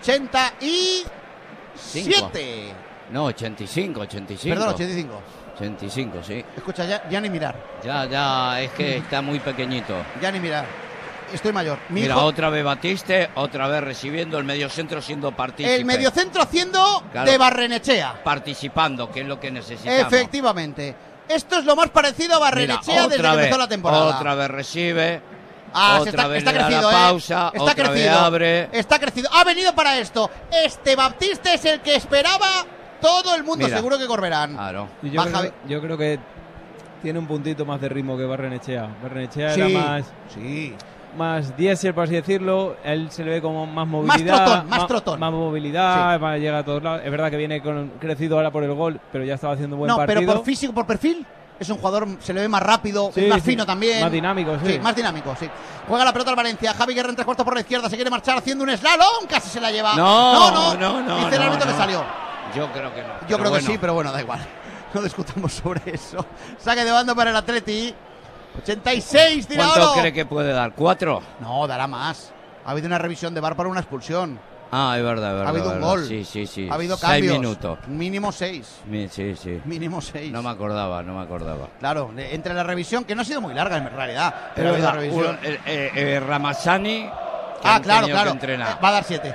87. No, 85. Perdón, 85. 85, sí. Escucha, ya ni mirar. Ya, es que está muy pequeñito. Ya ni mirar. Estoy mayor. Mira, otra vez Batiste, otra vez recibiendo, el mediocentro siendo partícipe. El mediocentro haciendo de Barrenechea. Participando, que es lo que necesitamos. Efectivamente. Esto es lo más parecido a Barrenechea desde que empezó la temporada. Otra vez recibe. Otra vez está le da crecido, la pausa, está otra crecido, vez abre. Está crecido. Ha venido para esto. Este Baptiste es el que esperaba todo el mundo. Mira. Seguro que Corberán. Claro. Yo creo que tiene un puntito más de ritmo que Barrenechea. Barrenechea Sí, era sí. más diésel, por así decirlo. Él se le ve como más movilidad. Más trotón. Más movilidad, Sí. llega a todos lados. Es verdad que viene crecido ahora por el gol, pero ya estaba haciendo buen partido. Pero por físico, por perfil, es un jugador, se le ve más rápido, Sí, es más sí. fino también. Más dinámico, sí. Más dinámico, sí. Juega la pelota al Valencia. Javi Guerra en 3/4 por la izquierda, se quiere marchar haciendo un slalom, casi se la lleva. No. Dice el árbitro que salió. Yo creo que no. Yo creo que sí, pero bueno, da igual. No discutamos sobre eso. Saque de banda para el Atleti. 86, tira ¿Cuánto Oro. cree que puede dar? ¿4? No, dará más. Ha habido una revisión de VAR para una expulsión. Ah, es verdad. Ha habido un gol. Sí. Ha habido 6 cambios. minutos. Mínimo 6. Sí. Mínimo 6. No me acordaba. Claro, entre la revisión, que no ha sido muy larga en realidad. Pero ha habido verdad, revisión. Ramazzani, que Claro. que entrenar. Va a dar 7.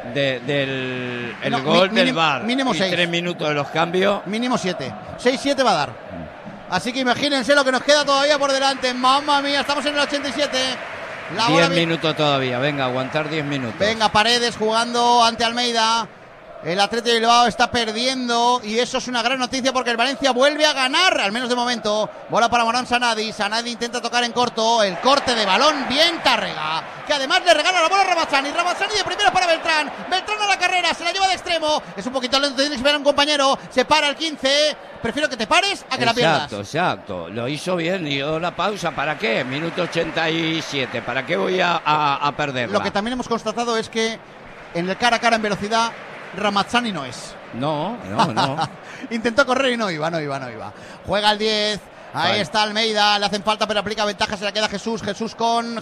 El No, gol del mínimo- VAR mínimo y 6. 3 minutos de los cambios. Mínimo 7. 6-7 va a dar. Así que imagínense lo que nos queda todavía por delante. Mamma mía, estamos en el 87. La 10 bola minutos todavía. Venga, aguantar 10 minutos. Venga, Paredes jugando ante Almeida. El Athletic de Bilbao está perdiendo y eso es una gran noticia porque el Valencia vuelve a ganar, al menos de momento. Bola para Morán Sanadi. Sanadi intenta tocar en corto. El corte de balón, bien Tárrega, que además le regala la bola a Ramazzani. Ramazzani de primera para Beltrán. Beltrán a la carrera, se la lleva de extremo. Es un poquito lento, tiene que esperar a un compañero. Se para el 15. Prefiero que te pares a que la pierdas. Exacto. Lo hizo bien, dio la pausa. ¿Para qué? Minuto 87. ¿Para qué voy a perderla? Lo que también hemos constatado es que en el cara a cara en velocidad Ramazzani no es. No. Intentó correr y no iba. Juega el 10. Ahí Vale. está Almeida. Le hacen falta, pero aplica ventaja. Se la queda Jesús. Jesús con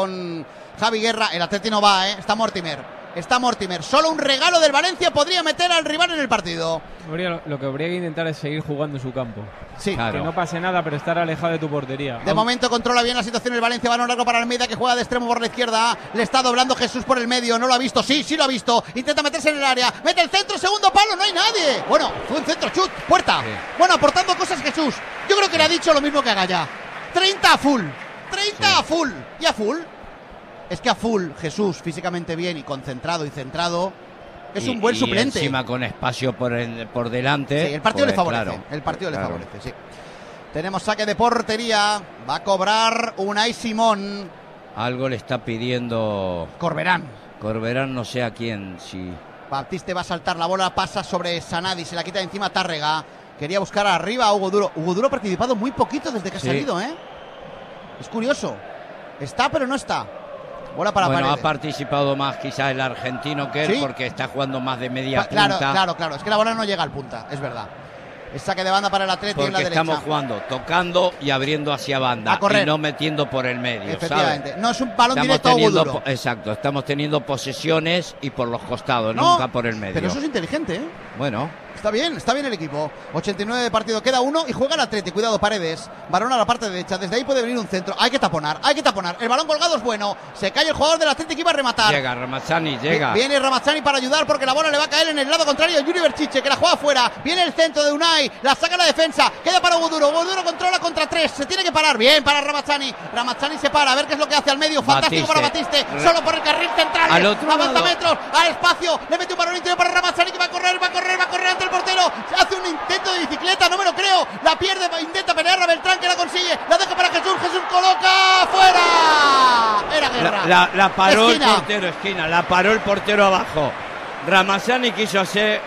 Javi Guerra. El Atleti no va, ¿eh? Está Mortimer. Solo un regalo del Valencia podría meter al rival en el partido. Lo que habría que intentar es seguir jugando en su campo. Sí. Claro. Que no pase nada, pero estar alejado de tu portería. De momento controla bien la situación el Valencia. Balón largo para Almeida, que juega de extremo por la izquierda. Le está doblando Jesús por el medio. No lo ha visto. Sí lo ha visto. Intenta meterse en el área. Mete el centro, segundo palo. No hay nadie. Bueno, fue un centro chut. Puerta. Sí. Bueno, aportando cosas Jesús. Yo creo que le ha dicho lo mismo que a Gallá. 30 a full. 30 a full. ¿Y a full? Es que a full, Jesús, físicamente bien y concentrado y centrado, es un buen suplente. Y encima con espacio por delante. Sí, el partido le favorece. Claro, el partido claro. le favorece, sí. Tenemos saque de portería. Va a cobrar Unai Simón. Algo le está pidiendo Corberán. no sé a quién. Si... Baptiste va a saltar la bola, pasa sobre Sanadi, se la quita de encima Tárrega. Quería buscar arriba a Hugo Duro. Hugo Duro ha participado muy poquito desde que ha salido, ¿eh? Es curioso. Está, pero no está. Bola para Bueno, Paredes. ha participado más quizás el argentino que él, ¿Sí? porque está jugando más de media punta. Claro. Es que la bola no llega al punta, es verdad. Es saque de banda para el Atleti en la Porque derecha. estamos jugando, tocando y abriendo hacia banda. A correr. Y no metiendo por el medio, Efectivamente. ¿sabes? No es un balón Estamos directo a Hugo teniendo Duro. Exacto, estamos teniendo posesiones y por los costados, No, nunca por el medio. Pero eso es inteligente, ¿eh? Bueno, Está bien el equipo. 89 de partido, queda uno y juega el Atleti. Cuidado, Paredes. Balón a la parte derecha. Desde ahí puede venir un centro. Hay que taponar. El balón colgado es bueno. Se cae el jugador del Atleti que iba a rematar. Llega Ramazzani, llega. Viene Ramazzani para ayudar porque la bola le va a caer en el lado contrario a Yuri Berchiche, que la juega fuera. Viene el centro de Unai. La saca la defensa. Queda para Hugo Duro. Hugo Duro controla contra 3. Se tiene que parar. Bien para Ramazzani. Ramazzani se para. A ver qué es lo que hace al medio. Fantástico para Batiste. Solo por el carril central. Al otro avanza lado. metros. Al espacio. Le mete un balón interior para Ramazzani que va a correr ante el portero. Hace un intento de bicicleta, no me lo creo. La pierde, intenta pelear a Beltrán, que la consigue. La deja para Jesús. Jesús coloca fuera. Era Guerra. La paró Esquina. el portero, esquina. La paró el portero abajo. Ramazzani quiso hacer.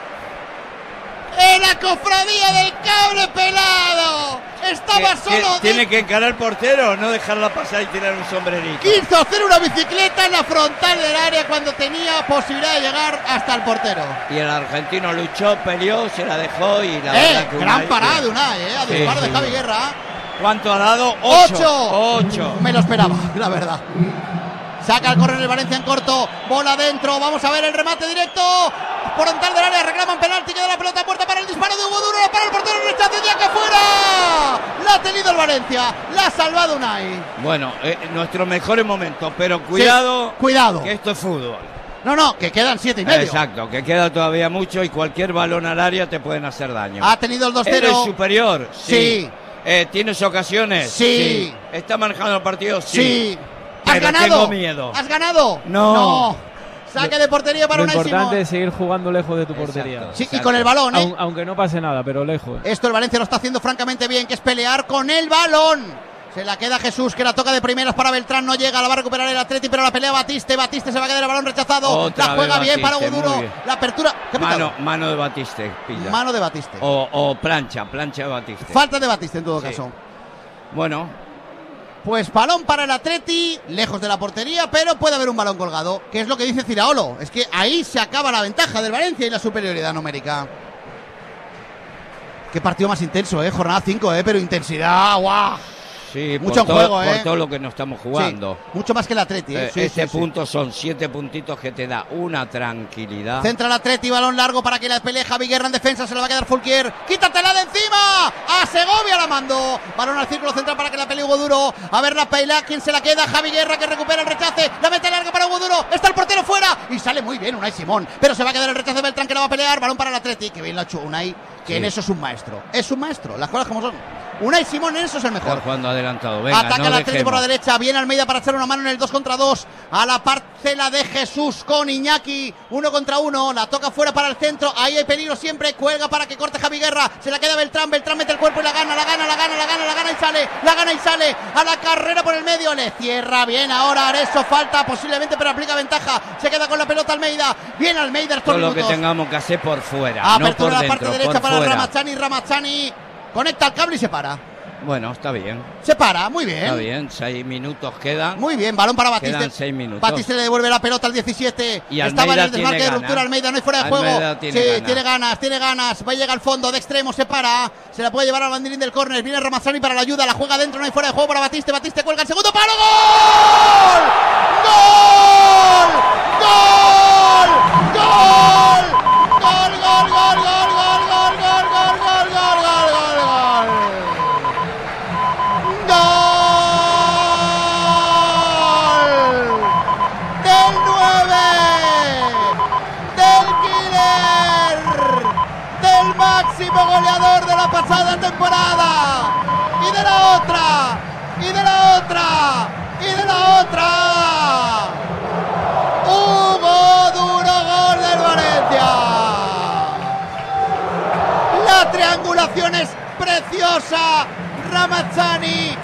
En la cofradía del cable pelado. Estaba solo. Tiene que encarar al portero, no dejarla pasar y tirar un sombrerito. Quiso hacer una bicicleta en la frontal del área cuando tenía posibilidad de llegar hasta el portero. Y el argentino luchó, peleó, se la dejó y la verdad que gran Unai, parada de Unai, a disparo de Javi Guerra. ¿Cuánto ha dado? 8. Me lo esperaba, la verdad. Saca el córner el Valencia en corto. Bola adentro. Vamos a ver el remate directo. Frontal del área. Reclaman penalti. Queda la pelota puerta para el disparo de Hugo Duro. La para el portero. El rechazo de acá afuera. La ha tenido el Valencia. La ha salvado Unai. Bueno, nuestros mejores momentos. Pero cuidado. Sí, cuidado. Que esto es fútbol. No, que quedan 7 y medio. Exacto, que queda todavía mucho y cualquier balón al área te pueden hacer daño. Ha tenido el 2-0. ¿Eres superior? Sí. ¿Tienes ocasiones? Sí. ¿Está manejando el partido? Sí. Pero ¿Has ganado? tengo miedo. ¿Has ganado? No. Saque de portería para Lo Unai importante Simón. es seguir jugando lejos de tu portería. Exacto. Sí, y con el balón, Aunque no pase nada, pero lejos. Esto el Valencia lo está haciendo francamente bien, que es pelear con el balón. Se la queda Jesús, que la toca de primeras para Beltrán, no llega, la va a recuperar el Atleti, pero la pelea Batiste se va a quedar el balón rechazado. Otra la juega vez bien para Hugo Batiste, Duro. muy bien. La apertura. ¿Qué ha pitado? Mano de Batiste, pilla. Mano de Batiste. O plancha de Batiste. Falta de Batiste en todo Sí. caso. Bueno, Pues balón para el Atleti, lejos de la portería, pero puede haber un balón colgado, que es lo que dice Ciraolo. Es que ahí se acaba la ventaja del Valencia y la superioridad numérica. Qué partido más intenso, jornada 5, pero intensidad, guau. sí, Mucho por juego, por todo lo que nos estamos jugando. Sí, mucho más que el Atleti, Sí, este sí. punto son 7 puntitos que te da una tranquilidad. Centra el Atleti, balón largo para que la pelee Javi Guerra en defensa, se la va a quedar Fulquier. ¡Quítatela de encima! ¡A Segovia la mandó! Balón al círculo central para que la pelee Hugo Duro. A ver la peila, ¿quién se la queda? Javi Guerra, que recupera el rechace. La mete larga para Hugo Duro. Está el portero fuera. Y sale muy bien Unai Simón. Pero se va a quedar el rechace de Beltrán, que la va a pelear. Balón para el Atleti. Que bien lo ha hecho Unai, que Sí. en eso es un maestro. Es un maestro, las cosas como son. Unai Simón en eso es el mejor. Está jugando adelantado. Venga, Ataca no el Atleti por la dejemos. derecha. Viene Almeida para echar una mano en el 2 contra 2. A la parcela de Jesús con Iñaki. 1 contra 1. La toca fuera para el centro. Ahí hay peligro siempre. Cuelga para que corte Javi Guerra. Se la queda Beltrán. Beltrán mete el cuerpo y la gana y sale. La gana y sale. A la carrera por el medio. Le cierra bien ahora Areso. Falta posiblemente, pero aplica ventaja. Se queda con la pelota Almeida. Viene Almeida estos Todo lo que minutos. tengamos que hacer por fuera. No por Apertura a la parte dentro, derecha por para fuera. Ramazzani. Conecta el cable y se para. Bueno, está bien. Se para, muy bien. Está bien, 6 minutos quedan. Muy bien, balón para Batiste. Quedan 6 minutos. Batiste le devuelve la pelota al 17. Y Estaba en Almeida el desmarque tiene de ruptura. ganas. Almeida no hay fuera de Almeida juego. tiene Sí, ganas. tiene ganas. Va a llegar al fondo de extremo, se para. Se la puede llevar al banderín del córner. Viene Ramazzani para la ayuda. La juega dentro, no hay fuera de juego para Batiste. Batiste cuelga el segundo palo. ¡Gol! ¡Gol! ¡Gol! ¡Gol! ¡Gol, gol, gol, gol, gol, gol, gol, gol, gol, gol, gol, gol, gol! ¡Gol! ¡Del 9! ¡Del killer! ¡Del máximo goleador de la pasada temporada! ¡Y de la otra! ¡Y de la otra! ¡Y de la otra! ¡Hugo Duro, gol del Valencia! La triangulación es preciosa. Ramazzani,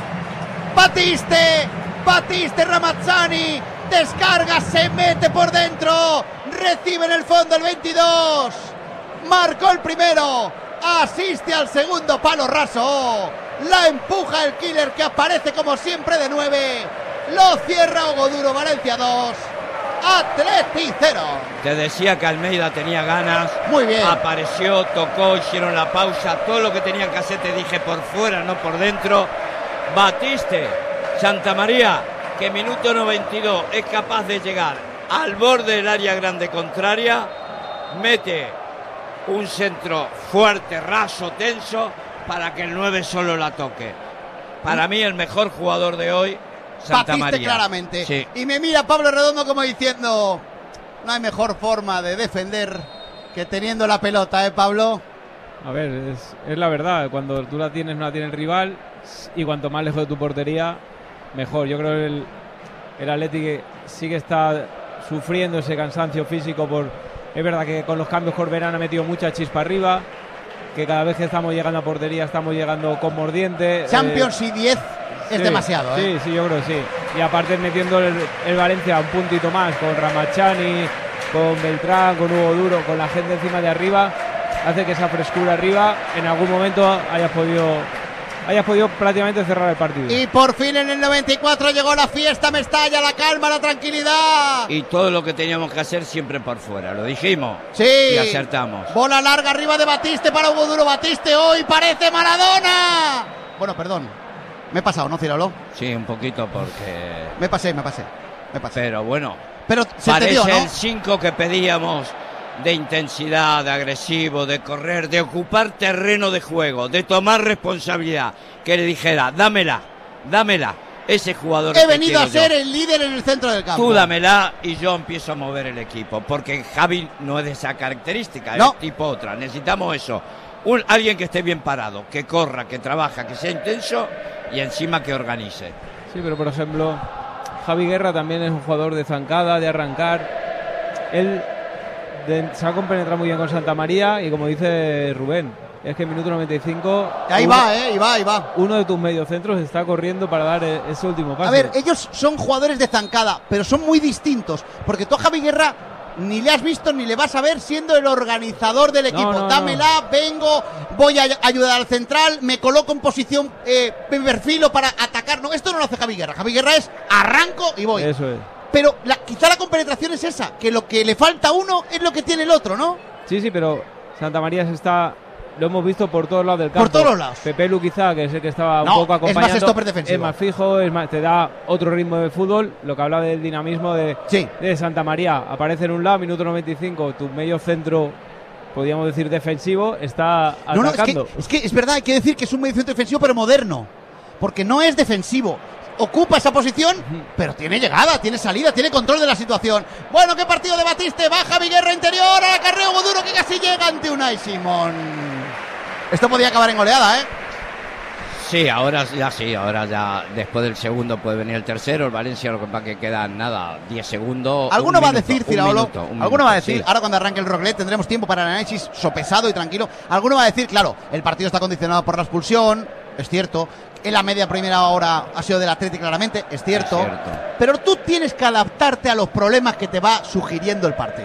Batiste, Ramazzani, descarga, se mete por dentro, recibe en el fondo el 22, marcó el primero, asiste al segundo palo raso, la empuja el killer, que aparece como siempre de 9, lo cierra Hugo Duro. Valencia 2, Atleti 0. Te decía que Almeida tenía ganas. Muy bien. Apareció, tocó, hicieron la pausa. Todo lo que tenían que hacer, te dije, por fuera, no por dentro. Batiste, Santamaría, que minuto 92 es capaz de llegar al borde del área grande contraria. Mete un centro fuerte, raso, tenso, para que el 9 solo la toque. Para mí el mejor jugador de hoy, Santa Batiste María. claramente. Sí. Y me mira Pablo Redondo como diciendo, no hay mejor forma de defender que teniendo la pelota, Pablo. A ver, es la verdad. Cuando tú la tienes, no la tiene el rival. Y cuanto más lejos de tu portería, mejor. Yo creo que el Athletic sí que está sufriendo ese cansancio físico. Es verdad que con los cambios Corberán ha metido mucha chispa arriba. Que cada vez que estamos llegando a portería estamos llegando con mordiente. Champions y 10 es sí, demasiado. Sí, yo creo que sí. Y aparte metiendo el Valencia un puntito más con Ramachani, con Beltrán, con Hugo Duro, con la gente encima de arriba, hace que esa frescura arriba en algún momento hayas podido prácticamente cerrar el partido. Y por fin en el 94 llegó la fiesta, Mestalla, la calma, la tranquilidad. Y todo lo que teníamos que hacer siempre por fuera, lo dijimos. Sí. Y acertamos. Bola larga arriba de Batiste para Hugo Duro. Batiste hoy parece Maradona. Bueno, perdón. Me he pasado, ¿no, Cirolo? Sí, un poquito porque... Me pasé. Pero bueno, Pero se parece te dio, ¿no? el 5 que pedíamos, de intensidad, de agresivo, de correr, de ocupar terreno de juego, de tomar responsabilidad. Que le dijera, dámela. Ese jugador He que venido a quiero ser yo. el líder en el centro del campo. Tú dámela y yo empiezo a mover el equipo. Porque Javi no es de esa característica, No. es tipo otra. Necesitamos eso. Alguien que esté bien parado, que corra, que trabaja, que sea intenso y encima que organice. Sí, pero por ejemplo, Javi Guerra también es un jugador de zancada, de arrancar. Él se ha compenetrado muy bien con Santa María y como dice Rubén, es que en minuto 95... Ahí va. Uno de tus mediocentros está corriendo para dar ese último pase. A ver, ellos son jugadores de zancada, pero son muy distintos. Porque tú a Javi Guerra ni le has visto ni le vas a ver siendo el organizador del equipo. No. Dámela, vengo, voy a ayudar al central, me coloco en posición, me perfilo para atacar. No, esto no lo hace Javi Guerra. Javi Guerra es arranco y voy. Eso es. Pero quizá la compenetración es esa, que lo que le falta a uno es lo que tiene el otro, ¿no? Sí, pero Santa María lo hemos visto por todos lados del campo. Por todos los lados. Pepe Lu quizá, que es el que estaba No, un poco acompañando. es más stopper defensivo. Es más fijo, te da otro ritmo de fútbol. Lo que habla del dinamismo de Santa María. Aparece en un lado, minuto 95, tu medio centro, podríamos decir defensivo, está atacando. Es que es verdad, hay que decir que es un mediocentro defensivo pero moderno. Porque no es defensivo. Ocupa esa posición, pero tiene llegada, tiene salida, tiene control de la situación. Bueno, qué partido de Batiste, baja Viguerra interior, a la carrera Hugo Duro que casi llega ante Unai Simón. Esto podía acabar en goleada, ¿eh? Sí, ahora ya después del segundo puede venir el tercero. El Valencia, lo que pasa que quedan 10 segundos. Alguno va a decir, Ciraolo, alguno va a decir, sí. ahora cuando arranque el Rocklet tendremos tiempo para el análisis sopesado y tranquilo. Alguno va a decir, claro, el partido está condicionado por la expulsión, es cierto. En la media primera hora ha sido del Atlético claramente, es cierto. Pero tú tienes que adaptarte a los problemas que te va sugiriendo el partido.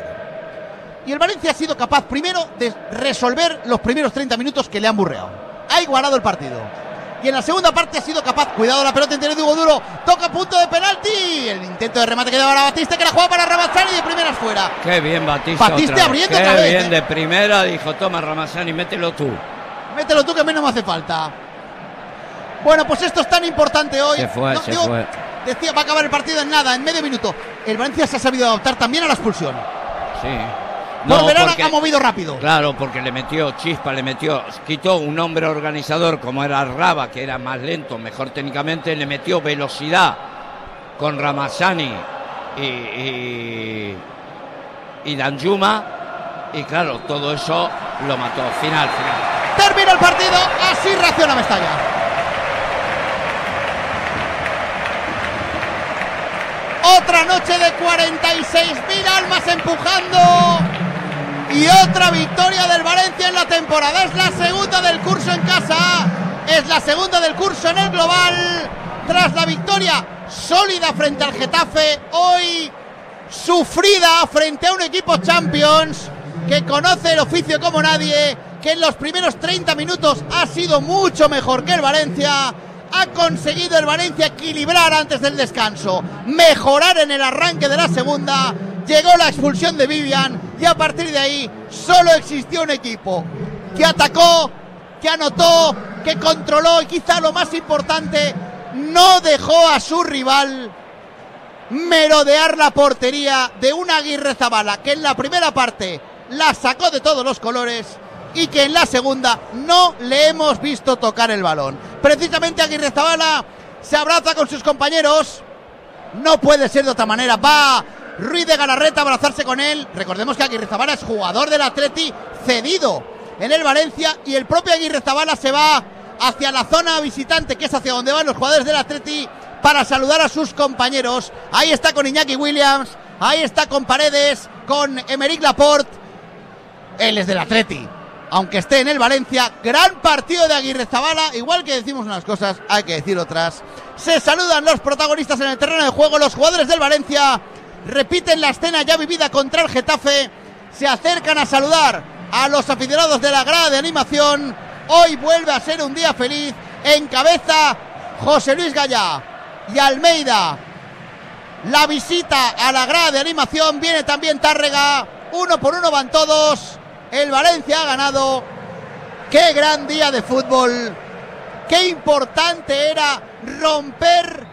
Y el Valencia ha sido capaz primero de resolver los primeros 30 minutos que le han burreado. Ha igualado el partido. Y en la segunda parte ha sido capaz, cuidado la pelota interior de Hugo Duro, toca punto de penalti, el intento de remate que daba Batiste, que la juega para Ramazani y de primeras fuera. Qué bien Batiste abriendo otra vez. Qué bien de primera, dijo, toma Ramazani, mételo tú. Mételo tú que a mí no me hace falta. Bueno, pues esto es tan importante hoy. Se fue. Decía, va a acabar el partido en nada, en medio minuto. El Valencia se ha sabido adaptar también a la expulsión. Sí. Corberán ha movido rápido. Claro, porque le metió chispa, quitó un hombre organizador como era Raba, que era más lento, mejor técnicamente, le metió velocidad con Ramazani y Danjuma, y claro, todo eso lo mató. Final. Termina el partido, así reacciona Mestalla. Otra noche de 46.000 almas empujando. Y otra victoria del Valencia en la temporada. Es la segunda del curso en casa. Es la segunda del curso en el global. Tras la victoria sólida frente al Getafe. Hoy sufrida frente a un equipo Champions que conoce el oficio como nadie. Que en los primeros 30 minutos ha sido mucho mejor que el Valencia. Ha conseguido el Valencia equilibrar antes del descanso. Mejorar en el arranque de la segunda. Llegó la expulsión de Vivian y a partir de ahí solo existió un equipo que atacó, que anotó, que controló y quizá lo más importante, no dejó a su rival merodear la portería de un Aguirrezabala que en la primera parte la sacó de todos los colores y que en la segunda no le hemos visto tocar el balón. Precisamente Aguirrezabala se abraza con sus compañeros, no puede ser de otra manera, va Ruiz de Galarreta a abrazarse con él. Recordemos que Aguirrezabala es jugador del Atleti cedido en el Valencia y el propio Aguirrezabala se va hacia la zona visitante, que es hacia donde van los jugadores del Atleti, para saludar a sus compañeros. Ahí está con Iñaki Williams, ahí está con Paredes, con Aymeric Laporte. Él es del Atleti, aunque esté en el Valencia. Gran partido de Aguirrezabala. Igual que decimos unas cosas, hay que decir otras. Se saludan los protagonistas en el terreno de juego. Los jugadores del Valencia repiten la escena ya vivida contra el Getafe. Se acercan a saludar a los aficionados de la grada de animación. Hoy vuelve a ser un día feliz. Encabeza José Luis Gallá y Almeida la visita a la grada de animación. Viene también Tárrega. 1 por 1 van todos. El Valencia ha ganado. ¡Qué gran día de fútbol! ¡Qué importante era romper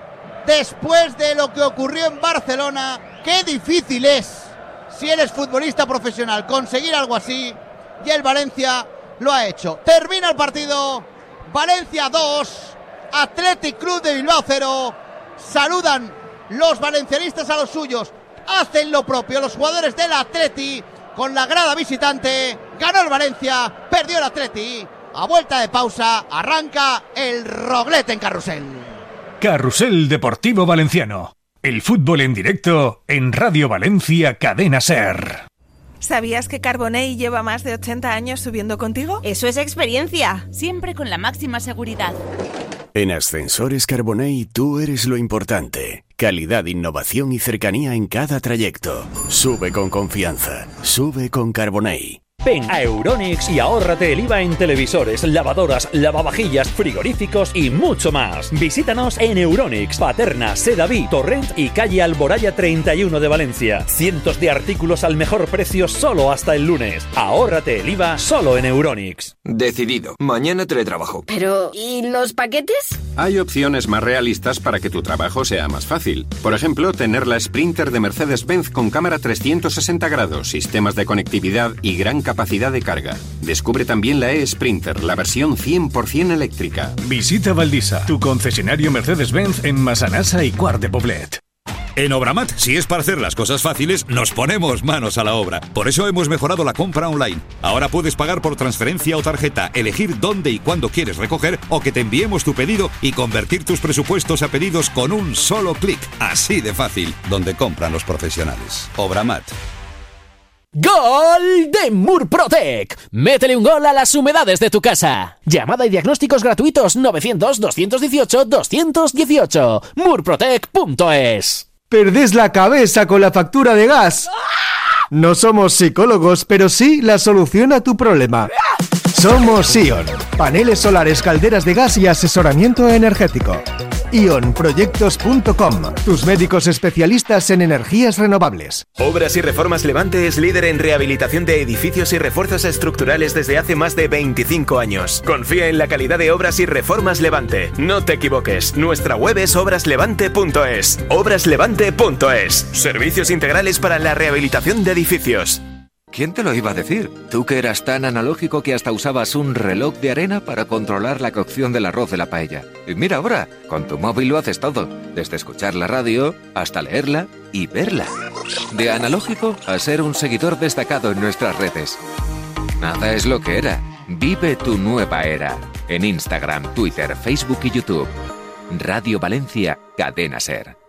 después de lo que ocurrió en Barcelona! ¡Qué difícil es, si eres futbolista profesional, conseguir algo así! Y el Valencia lo ha hecho. Termina el partido. Valencia 2, Athletic Club de Bilbao 0. Saludan los valencianistas a los suyos. Hacen lo propio los jugadores del Atleti con la grada visitante. Ganó el Valencia, perdió el Atleti. A vuelta de pausa arranca el Roglete en Carrusel. Carrusel Deportivo Valenciano. El fútbol en directo en Radio Valencia Cadena SER. ¿Sabías que Carbonell lleva más de 80 años subiendo contigo? Eso es experiencia, siempre con la máxima seguridad. En Ascensores Carbonell tú eres lo importante. Calidad, innovación y cercanía en cada trayecto. Sube con confianza. Sube con Carbonell. Ven a Euronics y ahórrate el IVA en televisores, lavadoras, lavavajillas, frigoríficos y mucho más. Visítanos en Euronics, Paterna, Sedaví, Torrent y calle Alboraya 31 de Valencia. Cientos de artículos al mejor precio solo hasta el lunes. Ahórrate el IVA solo en Euronics. Decidido. Mañana teletrabajo. Pero, ¿y los paquetes? Hay opciones más realistas para que tu trabajo sea más fácil. Por ejemplo, tener la Sprinter de Mercedes-Benz con cámara 360 grados, sistemas de conectividad y gran capacidad de carga. Descubre también la e-Sprinter, la versión 100% eléctrica. Visita Valdisa, tu concesionario Mercedes-Benz en Massanassa y Quart de Poblet. En Obramat, si es para hacer las cosas fáciles, nos ponemos manos a la obra. Por eso hemos mejorado la compra online. Ahora puedes pagar por transferencia o tarjeta, elegir dónde y cuándo quieres recoger o que te enviemos tu pedido y convertir tus presupuestos a pedidos con un solo clic. Así de fácil, donde compran los profesionales. Obramat. ¡Gol de Murprotec! Métele un gol a las humedades de tu casa. Llamada y diagnósticos gratuitos 900-218-218. Murprotec.es. ¿Perdés la cabeza con la factura de gas? No somos psicólogos, pero sí la solución a tu problema. Somos Ion. Paneles solares, calderas de gas y asesoramiento energético. Ionproyectos.com. Tus médicos especialistas en energías renovables. Obras y Reformas Levante es líder en rehabilitación de edificios y refuerzos estructurales desde hace más de 25 años. Confía en la calidad de Obras y Reformas Levante. No te equivoques. Nuestra web es obraslevante.es. Obraslevante.es. Servicios integrales para la rehabilitación de edificios. ¿Quién te lo iba a decir? Tú que eras tan analógico que hasta usabas un reloj de arena para controlar la cocción del arroz de la paella. Y mira ahora, con tu móvil lo haces todo, desde escuchar la radio hasta leerla y verla. De analógico a ser un seguidor destacado en nuestras redes. Nada es lo que era. Vive tu nueva era. En Instagram, Twitter, Facebook y YouTube. Radio Valencia, Cadena SER.